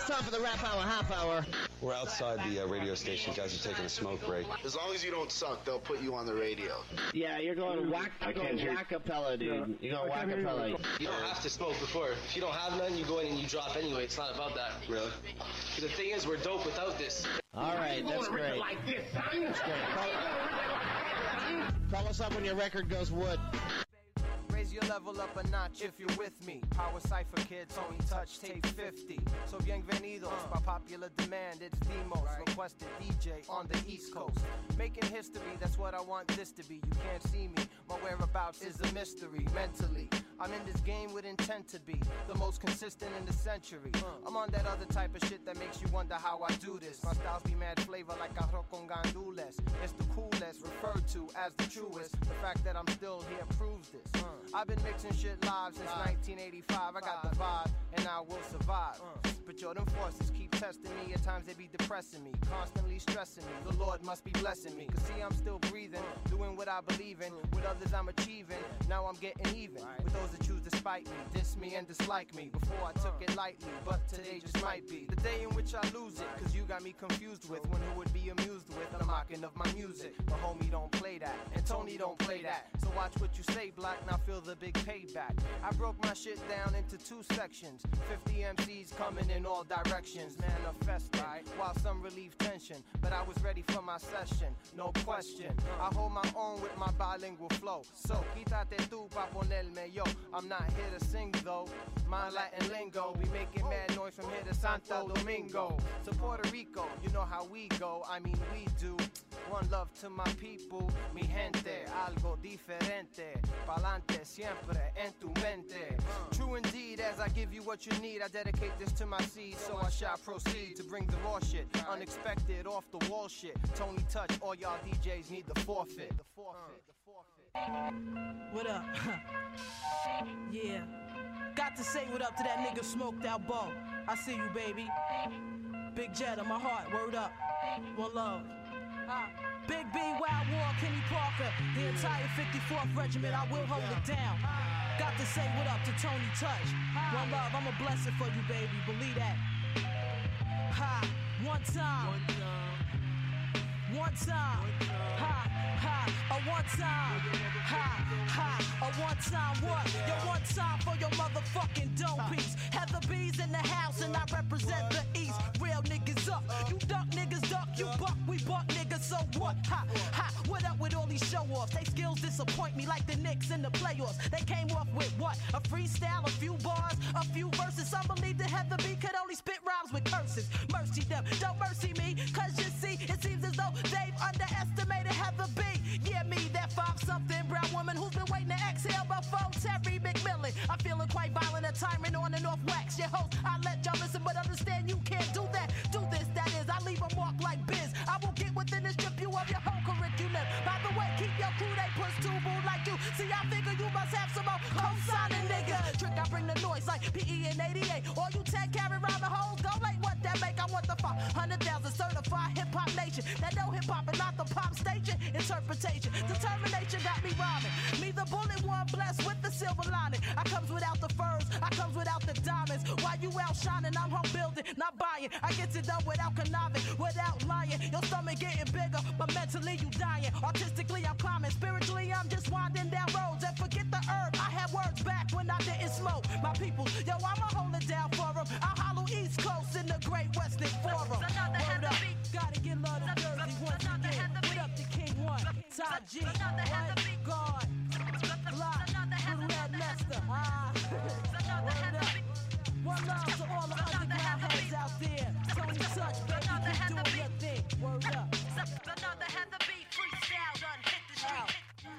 time for the Rap Hour Half Hour. We're outside the radio station. You guys are taking a smoke break. As long as you don't suck, they'll put you on the radio. Yeah, you're going whack-a-pella, dude. You're going whack-a-pella. You don't have to smoke before. If you don't have none, you go in and you drop anyway. It's not about that. Really? The thing is, we're dope without this. All right, that's great. Like this, son. That's great. Call us up when your record goes wood. Raise your level up a notch if you're with me. Power Cypher Kid, Tony Touch, tape 50. So bienvenidos, by popular demand, it's the most requested DJ on the East Coast. Making history, that's what I want this to be. You can't see me, my whereabouts is a mystery. Mentally, I'm in this game with intent to be the most consistent in the century. I'm on that other type of shit that makes you wonder how I do this. My styles be mad flavor like arroz con gandules. It's the coolest, referred to as the truest. The fact that I'm still here proves this. I've been mixing shit live since 1985. I got the vibe, and I will survive. But yo, them forces keep testing me. At times they be depressing me, constantly stressing me. The Lord must be blessing me. Cause see, I'm still breathing, doing what I believe in. With others I'm achieving, now I'm getting even. With those that choose to spite me, diss me and dislike me. Before I took it lightly, but today just might be the day in which I lose it. Cause you got me confused with one who would be amused with the mocking of my music. But homie don't play that, and Tony don't play that. So watch what you say, Black, now feel the big payback. I broke my shit down into 2 sections. 50 MCs coming in all directions, manifesting, while some relieve tension. But I was ready for my session, no question. I hold my own with my bilingual flow. So, quítate tú pa ponerme yo. I'm not here to sing though. My Latin lingo be making mad noise from here to Santo Domingo. To Puerto Rico, you know how we go. I mean we do. One love to my people, mi gente, algo diferente. Pa'lante siempre en tu mente. True indeed, as I give you what you need, I dedicate this to my seed, so I shall proceed to bring the raw shit, unexpected, off the wall shit. Tony Touch, all y'all DJs need the forfeit. The forfeit. What up? Yeah. Got to say what up to that nigga Smoked Out Bo. I see you, baby. Big Jet on my heart, word up. One love. Big B, Wild War, Kenny Parker. The entire 54th Regiment, I will hold it down. Got to say what up to Tony Touch. One love, I'm a blessing for you, baby. Believe that. Ha, one time. One time. Ha, ha, a one time. Ha, ha, a one time what? Yo, one time for your motherfucking dope piece. Heather B's in the house and I represent the East. Real niggas up. You duck niggas duck. You buck, we buck niggas, so what? Ha, ha, what up with all these show-offs? They skills disappoint me like the Knicks in the playoffs. They came off with what? A freestyle, a few bars, a few verses. Some believe that Heather B could only spit rhymes with curses. Mercy them, don't mercy me, cause you see, it seems as though they've underestimated Heather B. Yeah, me, that 5-something brown woman who's been waiting to exhale before Terry McMillan. I'm feeling quite violent, a tyrant on and off wax. Your host, I let y'all listen, but understand you can't do that. Do this, that is, I leave a mark like Biz. I will get within and strip you of your whole curriculum. By the way, keep your crew, they push too boo like you. See, I figure you must have some more co-signing nigga. Trick, I bring the noise like PE and 88. All you 10 carry round the hoes, go like what that make. I want the 500,000 certified hip-hop nation. That know hip-hop and not the pop station. Interpretation, determination got me rhyming. Me the bullet one blessed with the silver lining. I comes without the furs, I comes without the diamonds. While you out shining, I'm home building, not buying. I get it done without conniving, without lying. Your stomach getting bigger, but mentally you dying. Artistically I'm climbing, spiritually I'm just winding down roads. And forget the herb, I had words back when I didn't smoke. My people, yo, I'ma hold it down for them. I'll hollow East Coast in the Great Western Forum. Word up, gotta get love to Jersey once again. What up to King One, Top G, what? God, Block, Little Red Lester, word up. One love to all the underground heads out there. Tony Touch, baby, keep doing your thing. Word up. Another Heather B freestyle done hit the street.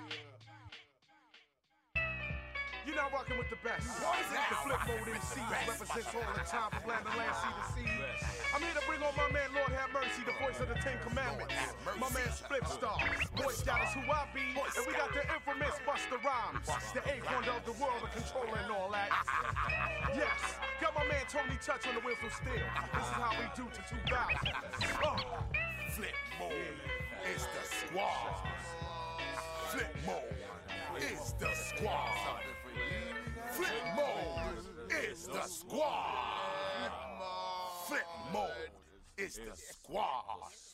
You're not rocking with the best. The Flip Mode MC represents all the time from land to land, sea to sea. I'm here to bring on my man, Lord have mercy, the voice of the 10 Commandments. My man Flip Star, Boy Scout is who I be, and we got the infamous Busta Rhymes, the acorn of the world, the controller and all that. Yes, got my man Tony Touch on the wheels of steel. This is how we do to 2000. Flip Mode is the squad. Flip Mode is the squad. Flip Mode is the squad. Flip mode is the squad.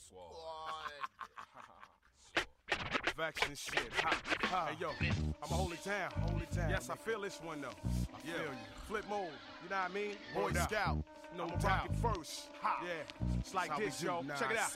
Vex and shit. Hey, yo, I'ma hold it down. Yes, I feel this one, though. I feel you. Flip mode, you know what I mean? Boy Scout, you know, rock it first. Yeah, it's like this, yo. Check it out.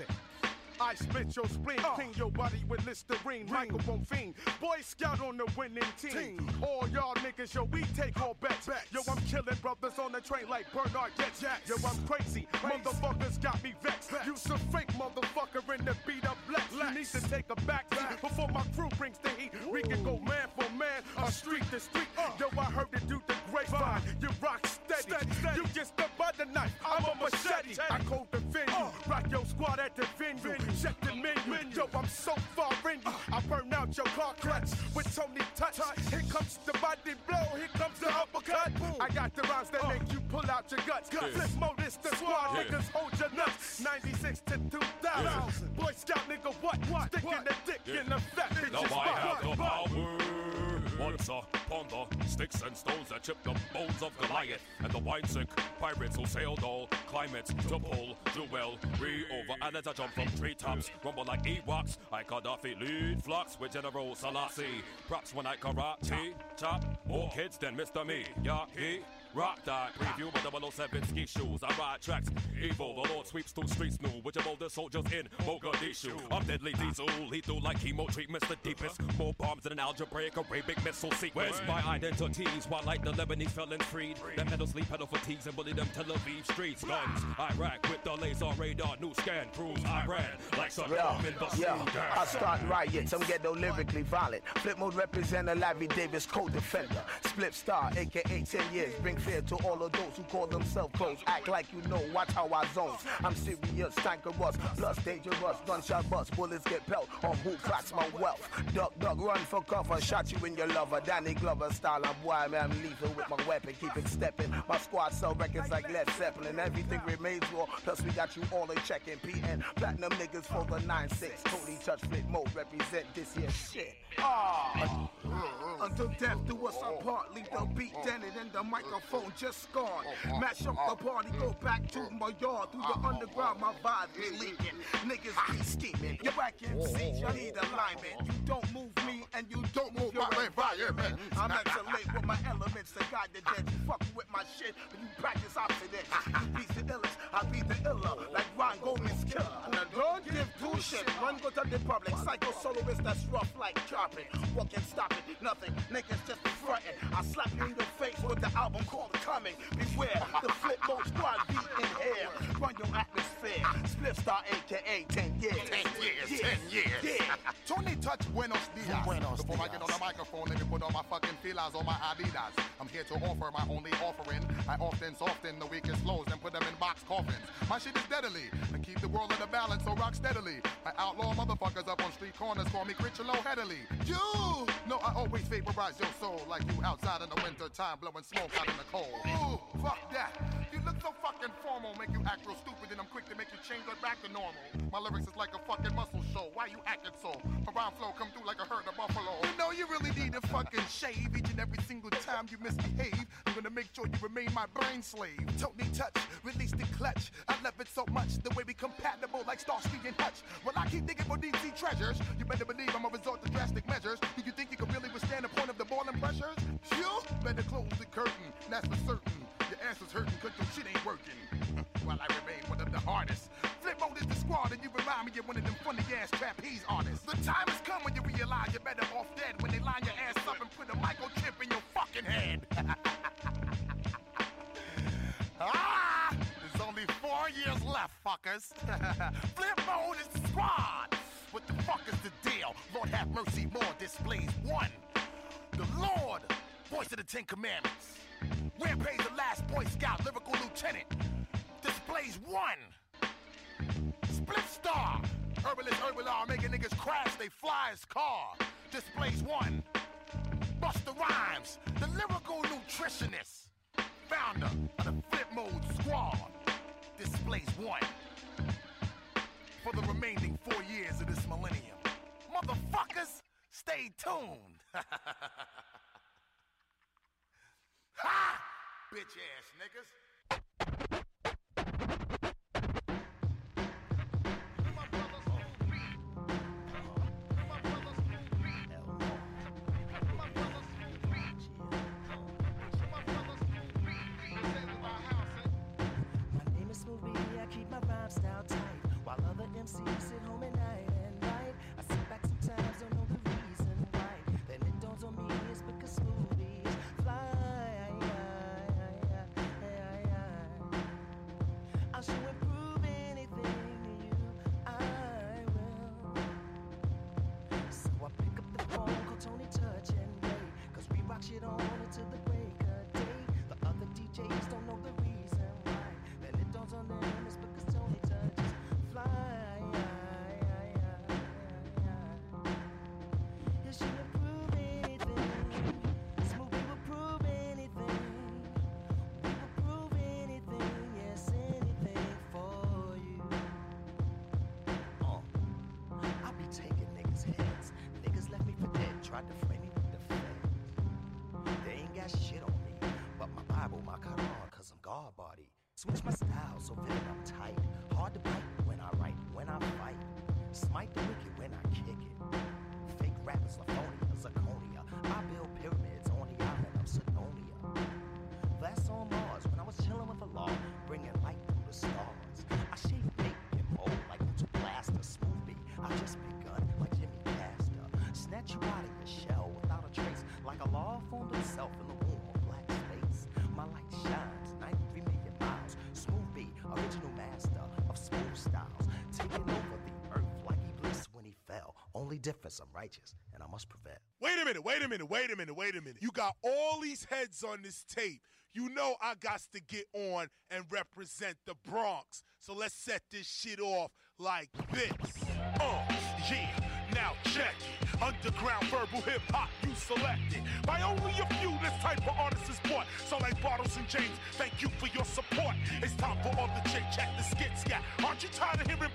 I split your spleen, clean your body with Listerine, microphone fiend. Boy Scout on the winning team. All y'all niggas, yo, we take all bets. Yo, I'm killing brothers on the train like Bernard Jets. Yo, I'm crazy. Motherfuckers got me vexed. You some fake motherfucker in the beat up Lex. You need to take a back seat before my crew brings the heat. We can go man for man, or street to street. Yo, I heard it do the grapevine. You rock steady. You just a butter knife. I'm a machete. I code the venue. Rock your squad at the venue. Check the menu. Yo, I'm so far in you. I burn out your car clutch with Tony Touch. Here comes the body blow. Here comes the uppercut. I got the rhymes that make you pull out your guts. Flip mode is the squad. Niggas hold your nuts. 96 to 2000. Boy Scout nigga, what? Sticking the dick in the fat bitch's Now I have the spot. power. Once upon the sticks and stones that chipped the bones of Goliath, and the wine-sick pirates who sailed all climates to pull jewelry over islands. I jump from treetops, rumble like Ewoks. I Gaddafi lead flocks with General Selassie. Props when I karate chop more kids than Mr. Miyagi. Rock that preview with 007 ski shoes. I ride tracks evil. The Lord sweeps through streets new with your boldest soldiers in Mogadishu. I'm deadly diesel, lethal like chemo treatments the deepest. More bombs than an algebraic Arabic missile sequence. Where's my identities? While like the Lebanese felons freed. Them metal sleep pedal fatigues and bully them Tel Aviv streets. Guns, Iraq with the laser radar. New scan proves Iran like Saddam in the Sudan. I start riots, I'm ghetto lyrically violent. Flip mode represent a Larry Davis co-defender. Split star, aka 10 years. Bring fear to all of those who call themselves close. Act like you know, watch how I zones. I'm serious, tanker rust, plus dangerous. Gunshot bust, bullets get pelt on who cracks my wealth. Duck, run for cover, shot you in your lover. Danny Glover style, I'm wild, man, I'm lethal with my weapon. Keep it stepping, my squad sell records like Led Zeppelin. Everything remains raw, plus we got you all in checking. PN, platinum niggas for the 9-6. Totally touch flip mode, represent this here shit. Until death do us apart, leave the beat dented and the microphone just scarred. Match up the party, go back to my yard. Through the underground, my vibe be leaking. Niggas be scheming. You back MCs, you need alignment. You don't move me and you don't move your environment. I'm excellent with my elements to guide the dead. You fuck with my shit, but you practice opposite. You beat the illest, I beat the iller. Like Ron Goldman's killer. Now don't give two shit. Run go to the public. Psycho soloist that's rough like chopping. What can stop it? Nothing. Niggas just be frontin'. I slap you in the face with the album called Coming. Beware, the flip mode squad beat in here. Run your atmosphere. Split star aka 10 years. 10 years. Yeah. Tony Touch, buenos dias. Before I get on the microphone, let me put on my fucking filas on my Adidas. I'm here to offer my only offering. I often soften the weakest flows and put them in box coffins. My shit is deadly. I keep the world in the balance, so rock steadily. I outlaw motherfuckers up on street corners, call me Critchlow Headily. You know I always vaporize your soul like you outside in the winter time blowing smoke out in the cold. Ooh, fuck that. You look so fucking formal, make you act real stupid, and I'm quick to make you change right back to normal. My lyrics is like a fucking muscle show. Why you acting so? A rhyme flow come through like a herd of buffalo. You know you really need to fucking shave each and every single time you misbehave. I'm gonna make sure you remain my brain slave. Tony Touch, release the clutch. I love it so much, the way we compatible like Starsky and Hutch. Well, I keep digging for DC treasures. You better believe I'm gonna resort to drastic measures. Do you think you can really withstand the point of the boiling pressures? You better close the curtain, that's for certain. Your ass is hurting cause your shit ain't working. While I remain one of the hardest. Flip mode is the squad and you remind me of one of them funny ass trapeze artists. The time has come when you realize you're better off dead when they line your ass up and put a microchip in your fucking head. There's only 4 years left, fuckers. Flip mode is the squad. What the fuck is the deal? Lord have mercy, more displays 1. The Lord, voice of the 10 Commandments. Rampage the last Boy Scout, lyrical lieutenant. Displays 1. Split star. Herbalist, herbalar, making niggas crash, they fly his car. Displays 1. Busta Rhymes, the lyrical nutritionist. Founder of the Flip Mode Squad. Displays 1. For the remaining 4 years of this millennium. Motherfuckers, stay tuned. Ha! Bitch ass niggas. I should improve anything in you, I will. So I pick up the phone, call Tony Touch and Ray, 'cause we rock shit on until the break of day. The other DJs don't know the reason why. Then it dawns on them it's because Tony Touch is fly. You should improve anything. Smooth, we will prove anything. We will prove anything, yes, anything for you. I be taking niggas' heads. Niggas left me for dead, tried to frame me with the feds. They ain't got shit on me, but my Bible, my Quran, 'cause I'm God body. Switch my style so vivid, I'm tight. Hard to bite when I write, when I fight. Smite the wicked when I kick it. Fake rappers, Lafonia, Zaconia. I build pyramids on the island of Sidonia. That's on Mars when I was chilling with the law, bringing light through the stars. I shape, make, and mold like Ultra Blaster. Smooth beat, I just begun like Jimmy Castor. Snatch you out of your shell without a trace, like a law formed itself in the womb of black space. My light shines 93 million miles. Smooth beat, original master of smooth styles, taking over the earth like Iblis when he fell. Only difference, I'm righteous and I must prevail. Wait a minute. You got all these heads on this tape. You know I got to get on and represent the Bronx. So let's set this shit off like this. Yeah, now check it. Underground verbal hip-hop, you selected. By only a few, this type of artist is bought. So like Bottles and James, thank you for your support. It's time for all the chit-chat, the skit-scat. Aren't you tired of hearing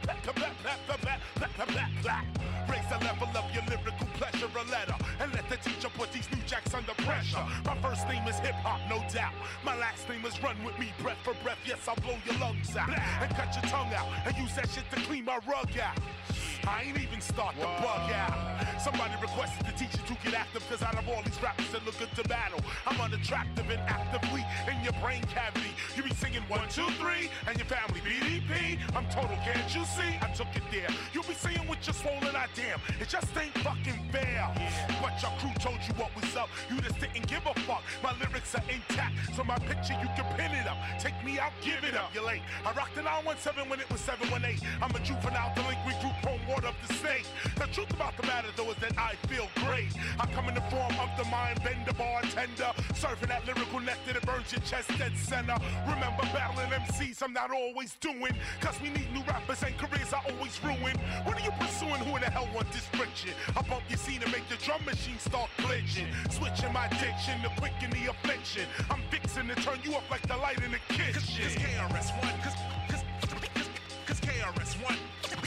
black? Raise the level of your lyrical pleasure, a letter. And let the teacher put these new jacks under pressure. My first name is hip-hop, no doubt. My last name is Run With Me, breath for breath. Yes, I'll blow your lungs out. And cut your tongue out. And use that shit to clean my rug out. I ain't even start to bug out. Somebody requested the teacher to get active, 'cause out of all these rappers that look good to battle, I'm unattractive and actively in your brain cavity. You be singing 1, 2, 3, and your family BDP. I'm total, can't you see? I took it there. You be singing with your swollen eye, damn. It just ain't fucking fair. But your crew told you what was up. You just didn't give a fuck. My lyrics are intact, so my picture you can pin it up. Take me out, give it up. You're late. I rocked the 917 when it was 718. I'm a juvenile delinquent group home of the state. The truth about the matter though is that I feel great. I come in the form of the mind bender, bartender, serving that lyrical nectar that burns your chest dead center. Remember battling MCs I'm not always doing, 'cause we need new rappers and careers I always ruin. What are you pursuing? Who in the hell want this friction? I bump your scene and make the drum machine start glitching. Switching my diction to quicken the affliction. I'm fixing to turn you up like the light in the kitchen. 'Cause KRS-One, 'cause KRS-One.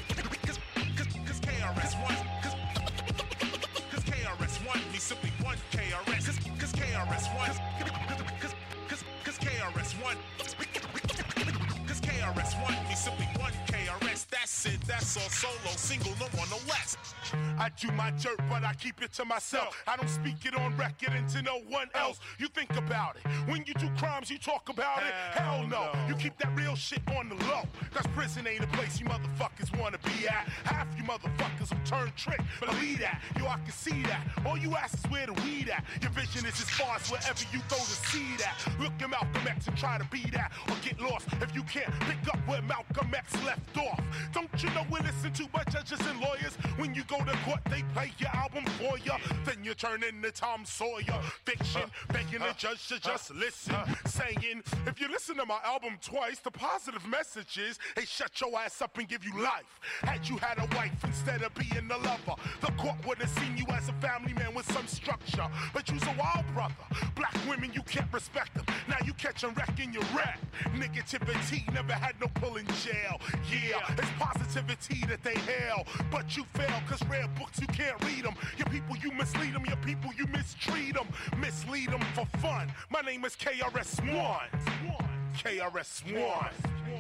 Cause KRS-One, me simply one KRS. Cause KRS-One, cause KRS-One, cause KRS-One, me simply one KRS. That's it, that's all solo, single, no one, no less. I do my dirt, but I keep it to myself. I don't speak it on record and to no one else. You think about it. When you do crimes, you talk about it. Hell no. You keep that real shit on the low. 'Cause prison ain't a place you motherfuckers wanna be at. Half you motherfuckers will turn trick. Believe that. Yo, I can see that. All you ask is where the weed at. Your vision is as far as wherever you throw the seed at. Look at Malcolm X and try to be that. Or get lost if you can't pick up where Malcolm X left off. Don't you know we listen to by judges and lawyers? When you go to court, they play your album for you. Then you turn into Tom Sawyer. Fiction, begging the judge to just listen. Saying, if you listen to my album twice, the positive message is, hey, shut your ass up and give you life. Had you had a wife instead of being a lover, the court would have seen you as a family man with some structure. But you's a wild brother. Black women, you can't respect them. Now you catch a wreck in your rap. Negativity never had no pull in jail. Yeah, it's positivity that they hail. But you fail, 'cause rare books, you can't read them. Your people, you mislead them. Your people, you mistreat them. Mislead them for fun. My name is KRS-One. KRS-One.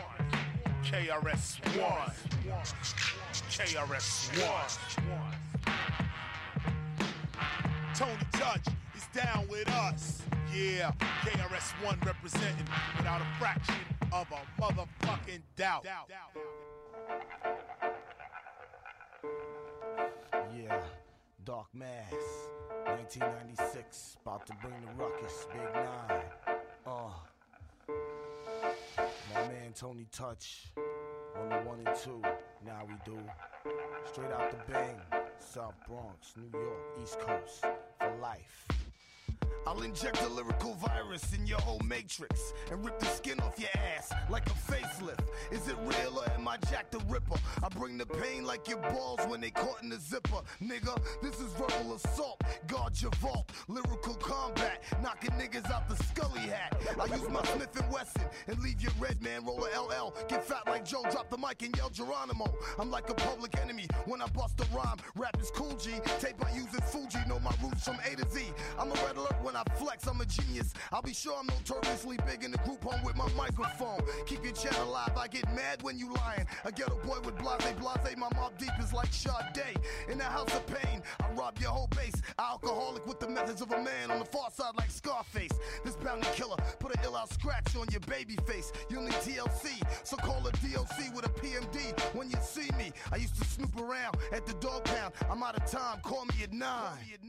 KRS-One. KRS-One. Tony Touch is down with us. Yeah, KRS-One representing without a fraction of a motherfucking doubt. Yeah, Dark Mass, 1996, about to bring the ruckus, Big 9. My man man Tony Touch on the 1 and 2. Now we do. Straight out the bang. South Bronx, New York, East Coast, for life. I'll inject a lyrical virus in your whole matrix and rip the skin off your ass like a facelift. Is it real or am I Jack the Ripper? I bring the pain like your balls when they caught in the zipper. Nigga, this is verbal assault. Guard your vault, lyrical combat, knocking niggas out the Scully hat. I use my Smith & Wesson and leave your red man roll a LL. Get fat like Joe, drop the mic and yell Geronimo. I'm like a public enemy when I bust a rhyme. Rap is cool G, tape I use is Fuji. Know my roots from A to Z. I'm a red alert when I flex, I'm a genius. I'll be sure I'm notoriously big in the group home with my microphone. Keep your channel alive, I get mad when you lying. A ghetto boy with blase, my mob deep is like Sade. In the house of pain, I rob your whole base. Alcoholic with the methods of a man on the far side like Scarface. This bounty killer, put an ill-out scratch on your baby face. You'll need TLC, so call a DOC with a PMD when you see me. I used to snoop around at the dog pound. I'm out of time, call me at 9.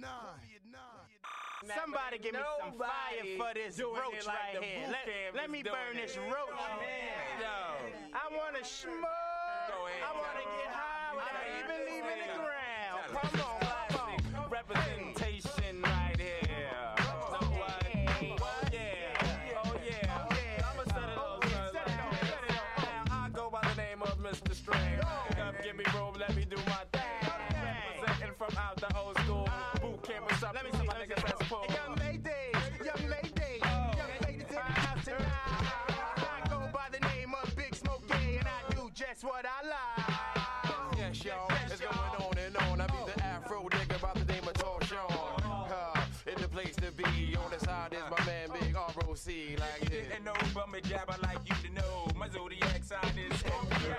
Somebody give me some fire for this roach like right here. Let me burn this roach. I want to smoke. I want to get high without even leaving the ground. Come on. Representation right here. Know what? Yeah. Oh, yeah. I'm going to set it up, son. I go by the name of Mr. String. Come give me rope, let me do my thing. Representing from out the old school. Boot camp or something. Let me see my niggas that's full. Young ladies in the house tonight. I go by the name of Big Smoke Gay, and I do just what I like. Yes, y'all, it's going on and on. I be the Afro nigga by the name of Tall Sean. In the place to be, on the side is my man Big ROC like this. And no bummy jab, I like you to know. My zodiac sign is Scorpio.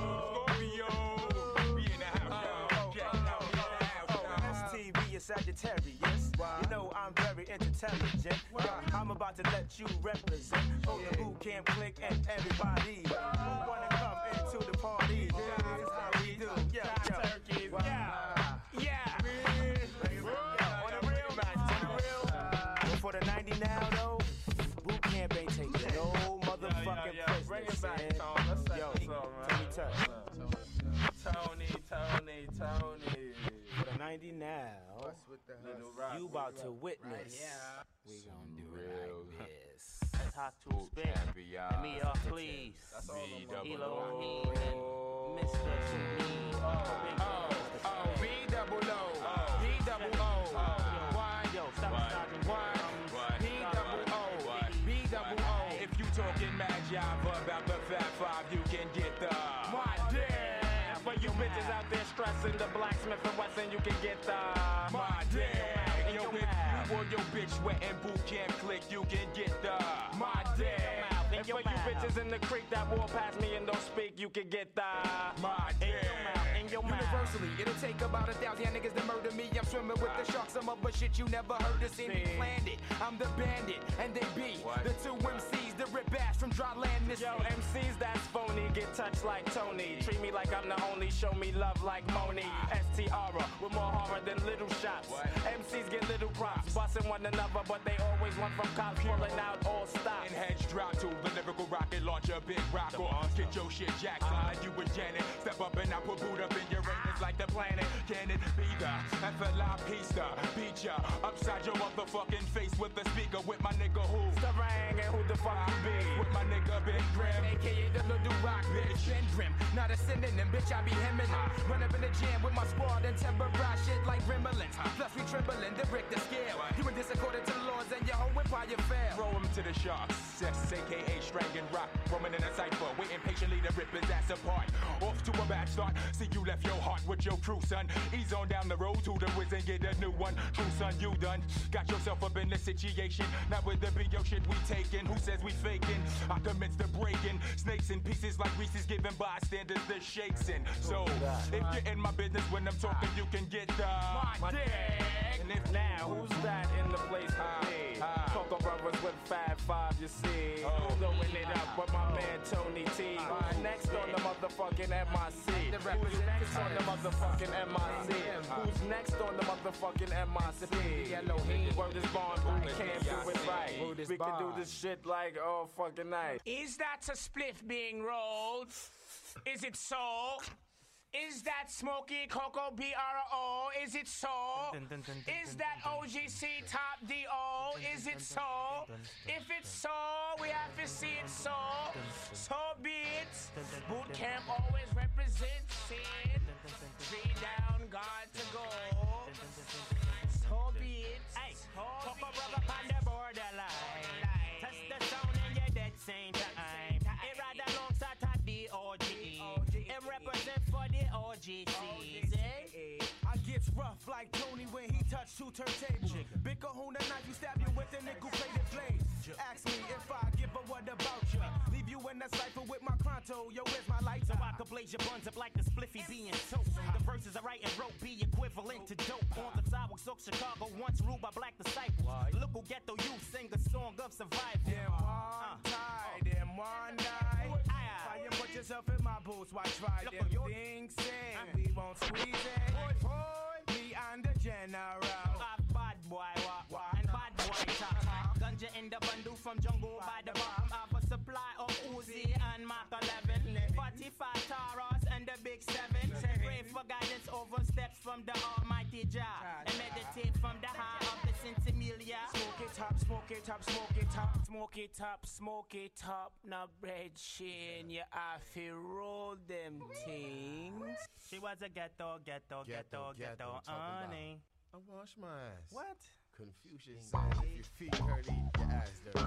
We in the house, STV is Sagittarius. You know I'm very intelligent. I'm about to let you represent. Oh, the boot camp click and everybody who wanna come into the party. This is how we do. On the real, man. For the 90 now, though, boot camp ain't taking no motherfucking place. Bring it back, Tone. Let's set this up, Tony. For the 90 now, you about to witness. We gonna do it like this. Talk to spit. Me up, please. Elo, Mr. B-double-O. Yo, stop starting. B-double-O. If you talking mad Java about the Fat Five, you can get the my damn. For you bitches out there stressing the Blacksmith & Wesson, you can get the my damn. Yo, if you or your bitch wet and boot camp click, you can get the my damn. And for you bitches in the creek that walk past me and don't speak, you can get the my damn. Universally, it'll take about 1,000 niggas to murder me. I'm swimming with the sharks, some other shit you never heard of. See me planned it. I'm the bandit, and they be the two MCs, the rip ass from dry land. Yo, MCs that's phony, get touched like Tony. Treat me like I'm the only, show me love like Moni. STR with more horror than little shots. MCs get little props, busting one another, but they always want from cops pulling out all stops. And heads drop to the lyrical rocket launcher, big rock off. Get your shit jacked like you with Janet. Step up and I put boot up in your anus like the planet. Can it be the FLI pista? Beat ya upside your motherfucking face with the speaker with my nigga who? Starang and who the fuck you be? With my nigga Big Grim, aka the little rock bitch. Ben Grim, not a synonym, bitch. I be hemming. Run up in the jam with my squad and temporize shit like Gremlins. Plus we trembling to break the scale. You in this according to the laws and your whole empire fail. Throw him to the sharks. aka Strangin' Rock. Roaming in a cypher, waiting patiently to rip his ass apart. Off to a bad start. See you left your heart with your crew, son. Ease on down the road to the whiz and get a new one. True son, you done. Got yourself up in this situation. Not with the big yo shit we taking. Who says we faking? I commence the breaking. Snakes in pieces like Reese's giving bystanders the shakes in. So, if you're in my business when I'm talking, you can get my dick. And if now, who's that in the place to be? Coco Brothers with Fat Five, you see. Blowing it up with my man Tony T. Next on the motherfucker. motherfucking MIC? Who's next on the motherfucking MIC? Who's next on the motherfucking MIC? Word is bond, but we can't do it right. We can do this shit like all fucking night. Is that a spliff being rolled? Is it so? Is that Smoky Coco BRO? Is it so? Is that OGC Top DO? Is it so? If it's so, we have to see it so. So be it. Boot camp always represents it. 3 down, God to go. So be it. Hey, Coco brother on the borderline. Test the sound and you're dead same time. It ride alongside the OG. It represents for the OGCs, eh? I gets rough like Tony when he touched 2 turntables. Big Kahuna knife, you stab you with a nickel-plated blade. Ask me if I give a what about you. Leave you in the cipher with my Cronto. Yo, where's my lights? So I could blaze your buns up like the spliffy being toast. The verses I write and wrote be equivalent to dope. On the sidewalks of Chicago, once ruled by black disciples. Local ghetto youth sing a song of survival. Them one tie, them one die. Try and put yourself in my boots while try them things sing. We won't squeeze it. Me and the general. Bad boy walk and bad boy talk. Ganja in the bundle from jungle by the bomb. Have a supply of Uzi and Mark 11. 45 Taros and the big 7. Pray for guidance over steps from the almighty Jah. And meditate from the heart of the Centimiglia. Smoke it up, smoke it up, smoke it up. Smoke it up, smoke it up. Now bread shin, you have to roll them things. She was a ghetto honey. I wash my ass. What? Confucius said if your feet hurt, eat your ass dirty.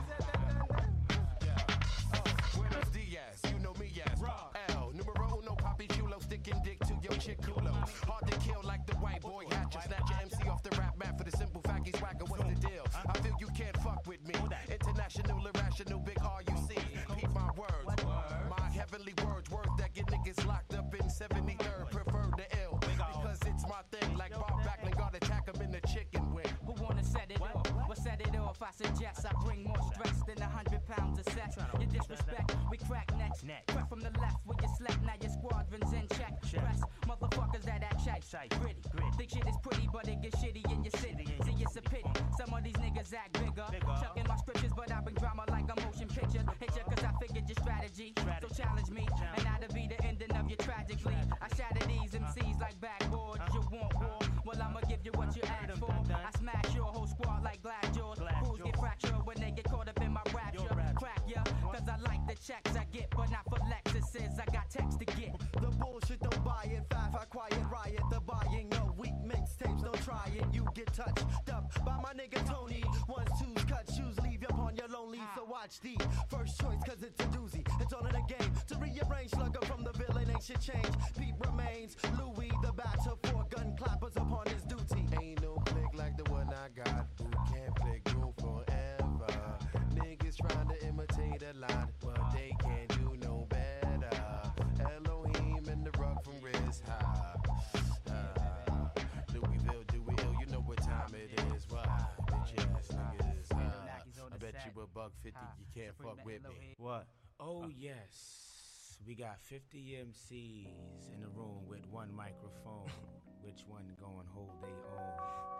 Buenos dias, you know me as L. Numero uno, papi chulo, sticking dick to your chick culo. Hard to kill like the white boy hatcher. Snatch your MC off the rap mat for the simple fact he's whacker. What's the deal? I feel you can't fuck with me. International, irrational, big RUC. Peep my words. My heavenly words that get niggas locked up in 73rd. Prefer the L. Because it's my thing. Like Bob Backlund, gotta attack him in the chicken wing. Who wanna set it off? Well, set it off. I suggest I bring more stress than 100 pounds of sex. You disrespect, we crack necks. Crack from the left where you slept. Now your squadron's in check. Press motherfuckers that check. Gritty. Think shit is pretty, but it gets shitty in your city. See, it's a pity. Some of these niggas act bigger. Chucking my scriptures, but I bring drama like a motion picture. Hit ya cause I figured your strategy. So challenge me, and that'll be the ending of you tragically. I shatter these MCs like backboards. You want war? Well, I'ma give you what you asked for. I smash your whole squad like glass jaws. Fools get fractured when they get caught up in my rapture. Crack ya, cause I like the checks I get, but not for Lexuses. I got text to get. The bullshit don't buy it. Five, I quiet riot. The buying no weak mixtapes. Don't try it. You get touched up by my nigga Tony. 1, 2's cut shoes leave you upon your lonely. So watch the first choice, cause it's a doozy. It's all in the game to rearrange slugger from the villain. Ain't shit change. Pete remains Louis the battle for gun clappers upon his duty. Ain't no click like the one I got. Who can't play groove forever? Niggas trying to imitate a lot, but they can't do no better. Elohim and the rug from Riz High. Louisville, do we ill? You know what time it is. Why? Bitch ass niggas. I bet you $150. You can't fuck with me. What? Oh, yes. We got 50 MCs in the room with one microphone. Which one gon' hold they own?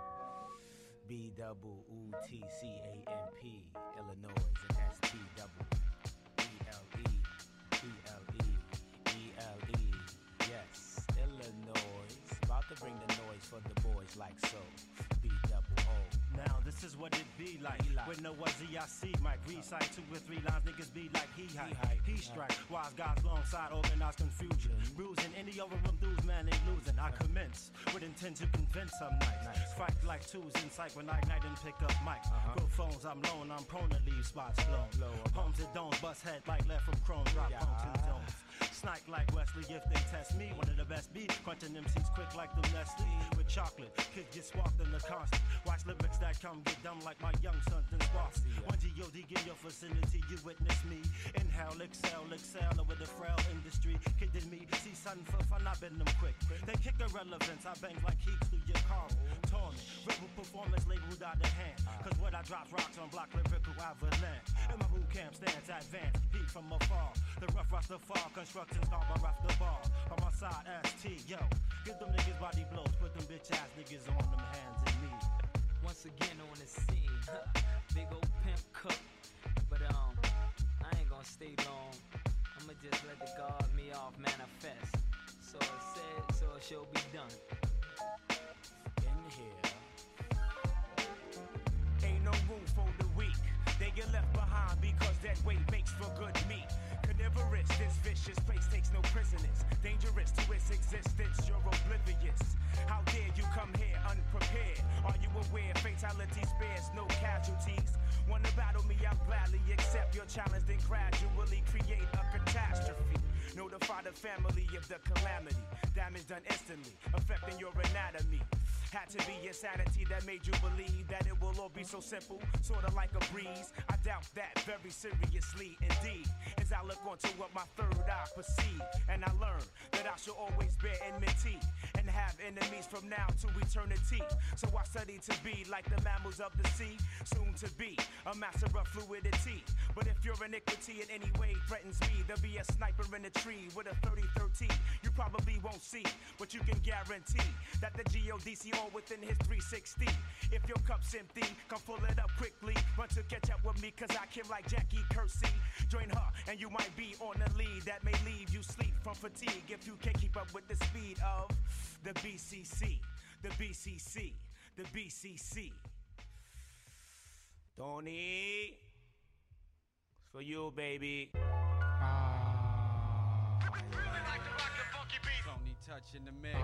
B-double-U-T-C-A-M-P, Illinois, and that's T-double-E-L-E-E-L-E. Yes, Illinois. About to bring the noise for the boys like so. B-double-O. Now this is what it be like. With no ZIC mic, recite 2 or 3 lines, niggas be like he hype. He strike, wise guys alongside organized confusion. Bruising any overrun dudes, man, they losing. I commence with intent to convince some nice. Fight like twos in sight when I ignite and pick up mics. Phones, I'm lone, I'm prone to leave spots blown. Homes that don't bust head like left from chrome, drop punks and zones. Snipe like Wesley if they test me. One of the best be crunching MCs quick like the Nestle. With chocolate, kids get swapped in the constant. Watch lyrics that come get dumb like my young son in Swansea. One G.O.D. in your vicinity, you witness me. Inhale, excel over the frail industry. Kidding me, see something for fun, I bend them quick. They kick irrelevance, I bang like heaps through your horror, torment. Rebel performance labeled out the hand. Cause what I drops rocks on block lyrical avalanche. In my boot camp stands advanced, heat from afar. The rough Rastafari construction start by off the bar. On my side, ST, yo. Give them niggas body blows, put them bitch ass niggas on them hands and knees. Once again on the scene, big old pimp cook. But I ain't gonna stay long. I'ma just let the God me off manifest. So it said, so it shall be done. In here. Ain't no room for the weak. They get left behind because that weight makes for good meat. Carnivorous, this vicious place takes no prisoners. Dangerous to its existence, you're oblivious. How dare you come here unprepared? Are you aware fatality spares no casualties? Wanna battle me, I'll gladly accept your challenge, then gradually create a catastrophe. Notify the family of the calamity. Damage done instantly, affecting your anatomy. Had to be insanity that made you believe that it will all be so simple, sorta like a breeze. I doubt that very seriously indeed, as I look onto what my third eye perceive. And I learn that I should always bear enmity and have enemies from now to eternity. So I study to be like the mammals of the sea, soon to be a master of fluidity. But if your iniquity in any way threatens me, there'll be a sniper in a tree with a 30-30. You probably won't see, but you can guarantee that the GODC all within his 360. If your cup's empty, come fill it up quickly. Run to catch up with me, cause I kill like Jackie Kersey. Join her, and you might be on the lead that may leave you sleep from fatigue if you can't keep up with the speed of the BCC. The BCC. The BCC. Tony, it's for you, baby. Tony Touch in the mix.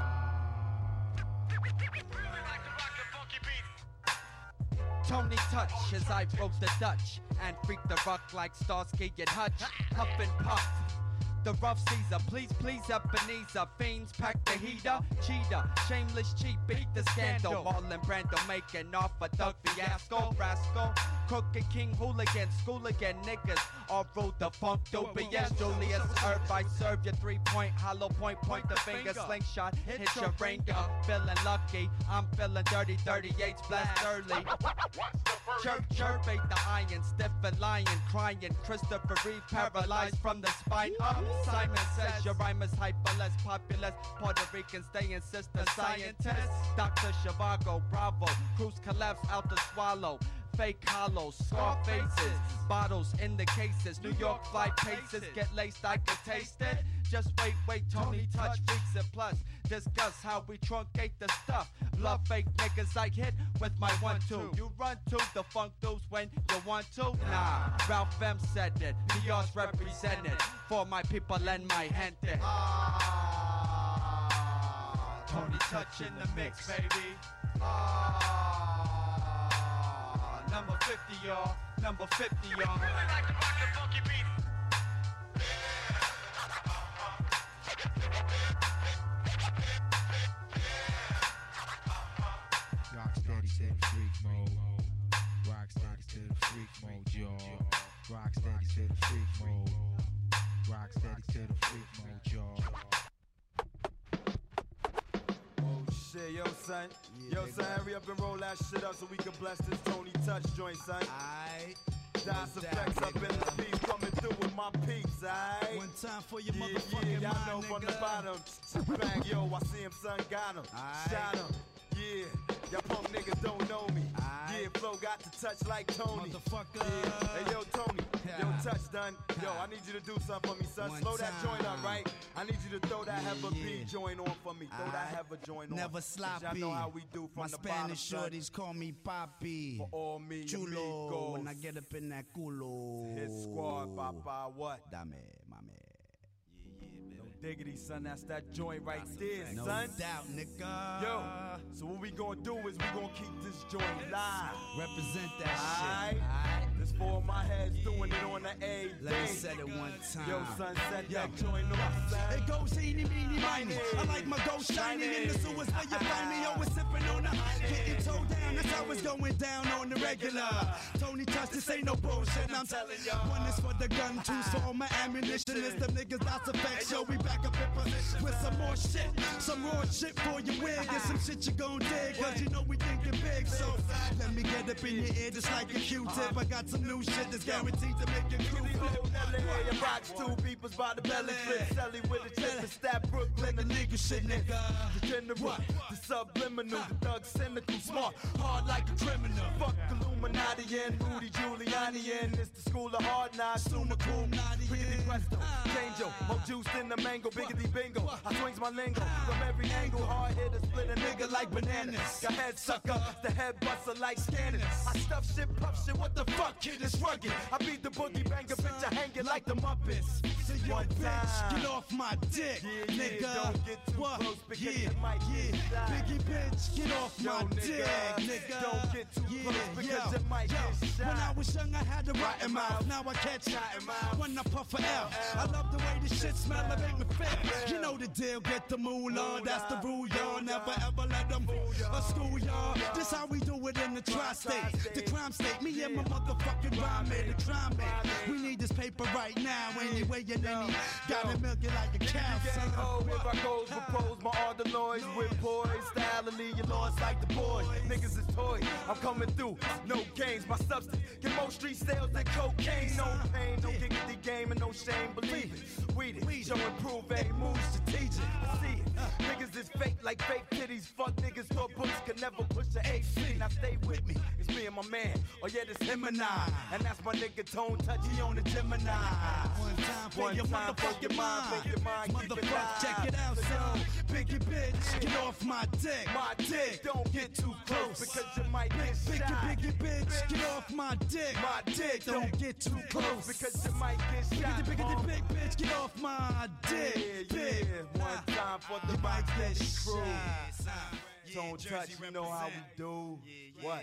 Tony Touch as I broke the Dutch and freaked the rock like Starsky and Hutch. Huff and puff. The rough Caesar, please, Ebenezer. Fiends pack the heater, cheater, shameless cheat, beat the scandal. Marlon Brando making off a Doug fiasco, rascal. Crooked king, hooligan, schooligan niggas all rode the funk dubious. Julius Earth, I serve your 3-point, hollow point the finger, slingshot, hit your ringer. Feeling lucky, I'm feeling dirty, 38's blast early. Chirp, ate the iron, stiff and lying, crying. Christopher Reeve paralyzed from the spine up. Simon says your rhyme is hyperless, populous. Puerto Rican staying sister scientist. Dr. Zhivago, Bravo, Cruz collapse out to swallow. Fake hollows, scar faces, bottles in the cases. New York fly paces, get laced, I can taste it. Just wait, Tony Touch freaks it plus. Discuss how we truncate the stuff. Love fake niggas I hit with my 1-2. You run to the funk dudes when you want to? Nah, Ralph M said it. PR's represented for my people and my gente. Tony Touch in the mix, baby. Number 50, y'all. Number 50, y'all. Really like to rock the funky beat. Rocksteady to the freak mode. Rocksteady to the freak mode, y'all. Rocksteady to the freak mode. Rocksteady to the freak mode, y'all. Shit, yo, son. Yo, son, hurry up and roll that shit up so we can bless this Tony Touch joint, son. Aight. Das effects up in the beat, coming through with my peeps, aight? One time for your motherfucking y'all know mind, from nigga. the bottom. Bang, yo, I see him, son, got him. Shot him. Yeah, y'all punk niggas don't know me. Yeah, flow got to touch like Tony. Motherfucker. Yeah. Hey, yo, Tony. Yo, Touch done. Yo, I need you to do something for me, son. Slow that joint up, right? I need you to throw that Heifer B joint on for me. Throw that Heifer joint on. Never sloppy. Y'all know how we do from my the bottom, Spanish son. shorties call me Papi. For all me Chulo. amigos. When I get up in that culo. Hit squad, papa, what? Dame, mame. Diggity, son, that's that joint right there, No son. doubt, nigga. Yo, so what we gonna do is we gonna keep this joint live. Represent that Aight? shit. It's for my heads doing it on the A. Let me set it one time. Yo, son, set that joint off, son. It goes eeny, meeny, miny. I like my gold shiny in the sewers where you find me. Always sipping on a getting towed down. That's how it's going down on the regular. Tony Touch, this ain't no bullshit. I'm telling y'all. One is for the gun, two's for my ammunition. It's the niggas that's effect. Yo, we back up in position with some more shit. Some raw shit for your wig. And some shit you gon' dig. Cause you know we thinking big. So let me get up in your ear just like a Q-tip. I got some new shit that's guaranteed to make your crew flip. Your rocks, two peoples by the belly flip. Sally with a chest to stab Brooklyn. The nigga shit, nigga. The general, the subliminal, the thug cynical, smart, hard like a criminal. Fuck Illuminati and Rudy Giuliani and it's the school of hard knocks. Summa cum, Riggedy Presto, Chango, more juice than the mango, biggity bingo. I swings my lingo from every angle, hard hitter, split a nigga like bananas. Got head sucker, the head buster like scanning. I stuff shit, puff shit, what the fuck, kid, it's rugged. I beat the boogie banger, bitch, I hang it like the Muppets. So yo, bitch, get off my dick, nigga. Don't get too close because you might get shot. Biggie, bitch, get off my dick, nigga. Don't get too close because you might get shot. When I was young, I had a rotten mouth. Now I catch it when I puff a L. I love the way the shit smell, it make me fit. You know the deal, get the moolah. That's the rule, y'all. Never ever let them school y'all. This how we do it in the tri-state, the crime state. Me and my motherfucking rhyme mate, the crime mate. We need this paper right now. Anyway, you know, gotta milk it like a cow. Gang ho, if I goes propose my orderloids with poise, style and leave you lost like the boy. Niggas is toys, I'm coming through. No games, my substance get more street sales than cocaine. No pain, no giggity game and no shame. Believe it, weed it, show improve, a move strategic. I see it. Niggas is fake like fake titties. Fuck niggas, thought books could never push the AC. Now stay with me, it's me and my man. Oh yeah, this him and I. And that's my nigga Tone Touch, he on the Gemini. One time for your motherfucking mind. Motherfucker, check it out, son. Biggie bitch, get off my dick. My dick, don't get too close because you might get shot. Biggie bitch, get off my dick. My dick, don't get too close because you might get shot. Biggie big bitch, get off my dick. Yeah, one time for the mic get crew. Don't touch, you know how we do. What?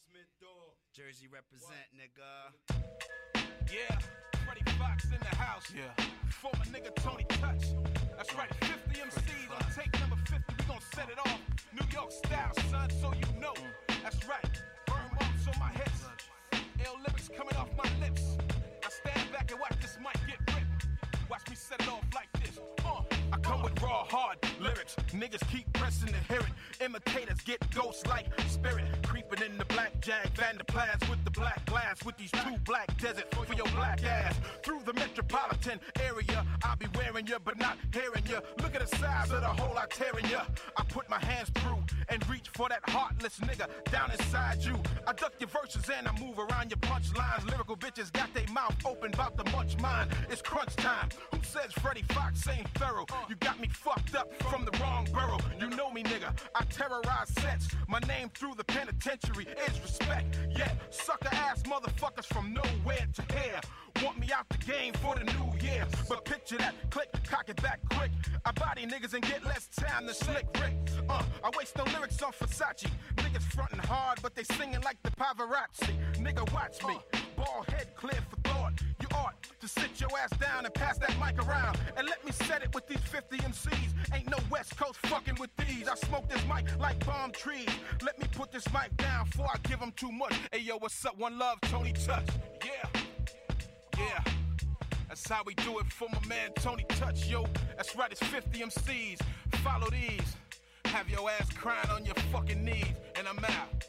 Jersey represent, nigga. Yeah, Freddie Fox in the house. Yeah. Former nigga Tony Touch. That's right, 50 MCs on take number 50. We gon' set it off. New York style, son, so you know. That's right. Burn marks on my hips. Ill lyrics coming off my lips. I stand back and watch this mic get ripped. Watch me set it off like this. I come with raw, hard lyrics. Niggas keep pressing to hear it. Imitators get ghosts like spirit. Creeping in the black jag, Vanderplans with the black glass. With these two black deserts for your black ass. Through the metropolitan area, I'll be wearing you, but not hearing you. Look at the size of the hole I tear in you. I put my hands through and reach for that heartless nigga down inside you. I duck your verses and I move around your punchlines. Lyrical bitches got their mouth open about to munch mine. It's crunch time. Who says Freddie Fox ain't thorough? You got me fucked up from the wrong borough. You know me, nigga. I terrorize sets. My name through the penitentiary is respect. Yeah, sucker ass motherfuckers from nowhere to here want me out the game for the new year. But picture that, click, cock it back quick. I body niggas and get less time than Slick Rick. I waste no lyrics on Versace. Niggas frontin' hard, but they singing like the Pavarotti. Nigga, watch me. Bald head clear for thought. You ought to sit your ass down and pass that mic around. And let me set it with these 50 MCs. Ain't no West Coast fucking with these. I smoke this mic like palm trees. Let me put this mic down before I give them too much. Hey yo, what's up? One love, Tony Touch. Yeah. Yeah. That's how we do it for my man Tony Touch, yo. That's right, it's 50 MCs. Follow these. Have your ass crying on your fucking knees. And I'm out.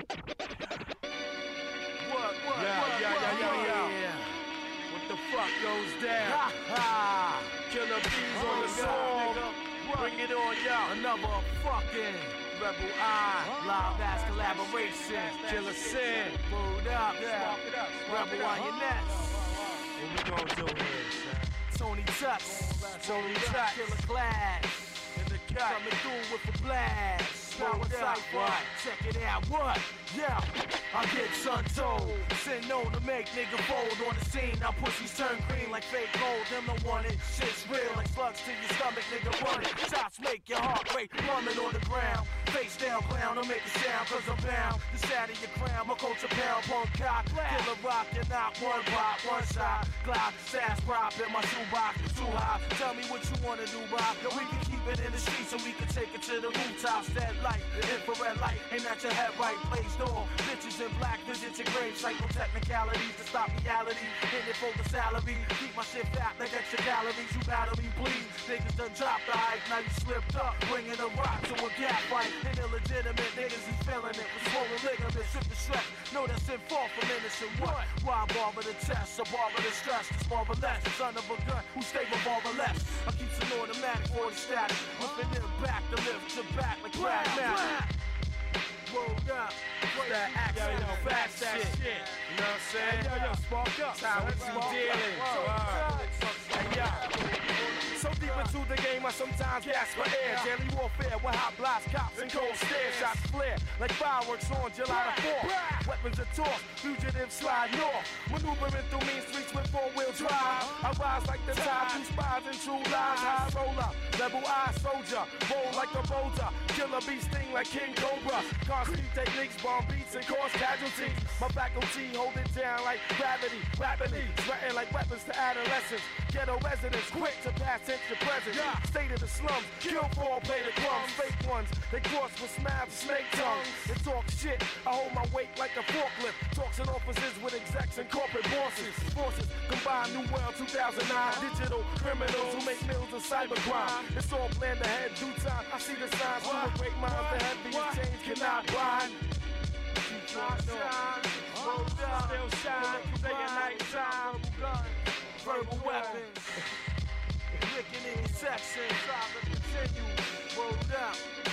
What? Yeah. What the fuck goes down? Killer Bees on the song. Bring it on, y'all. Another fucking Rebel Eye. Live ass collaboration. Killer Sin. Moved up. Rebel on your nuts. What we gonna do here, son? Tony Touch. Killer Clash. In the cut. Coming through with a blast. Power Cypher. Check it out. What? Yeah. I get sun told. Sin known to make nigga fold on the scene. Now pussies turn green like fake gold. Them don't want it. Shit's real like slugs to your stomach, nigga. Run it. Shots beats make your heart rate, plumbing on the ground. Face down, clown, don't make a sound, cause I'm bound. The side of your crown, my culture pound, punk cock. Killer rock, you're not one pop, one shot. Glock, sass prop in my shoebox, too high. Tell me what you wanna do, Bob. Yo, we can keep it in the streets so we can take it to the rooftops. That light, the infrared light, ain't at your head right, blazed on. Bitches in black, visit your grave, psycho technicalities to stop reality. In it for the salary, keep my shit fat like extra calories. You battle me, please. Niggas done dropped the hype, now you slipped up, bringing a rock to a gap fight. And illegitimate niggas is feeling it with swollen ligaments, strip the stress. Know that's in fall for innocent what? Why bother the test, or bother the stress? This marvelous, the son of a gun who stay revolver left. I keep some automatic for the static, whipping them back to lift to back like crack now. Rolled up, that action, fast that shit. You know what I'm saying? Yo, spark up. Time we dealing. Hey, yo. So deep into the game, I sometimes gasp for air. Daily warfare with hot blocks, cops, and cold stares. Shots flare like fireworks on July the 4th. Weapons are tossed, fugitives slide north. Maneuvering through mean streets with four-wheel drive. I rise like the tide, two spies and true lies. High roller, level eye soldier, bold like a boulder. Killer bee sting like King Cobra. Concrete techniques, bomb beats, and cause casualties. My faculty hold it down like gravity. Rapidly, threaten like weapons to adolescents. Ghetto residents, quick to pass into present. State of the slums, kill for all, play the crumbs. Fake ones, they cross with smash snake tongues. They talk shit, I hold my weight like a forklift. Talks and officers with execs and corporate bosses. Forces combine New World 2009. Digital criminals who make meals of cybercrime. It's all planned ahead, due time. I see the signs from the great minds. The heaviest change cannot blind. Keep on shine, still shine, day and night time. Verbal weapons, licking in your section. Try to continue. Rolled up,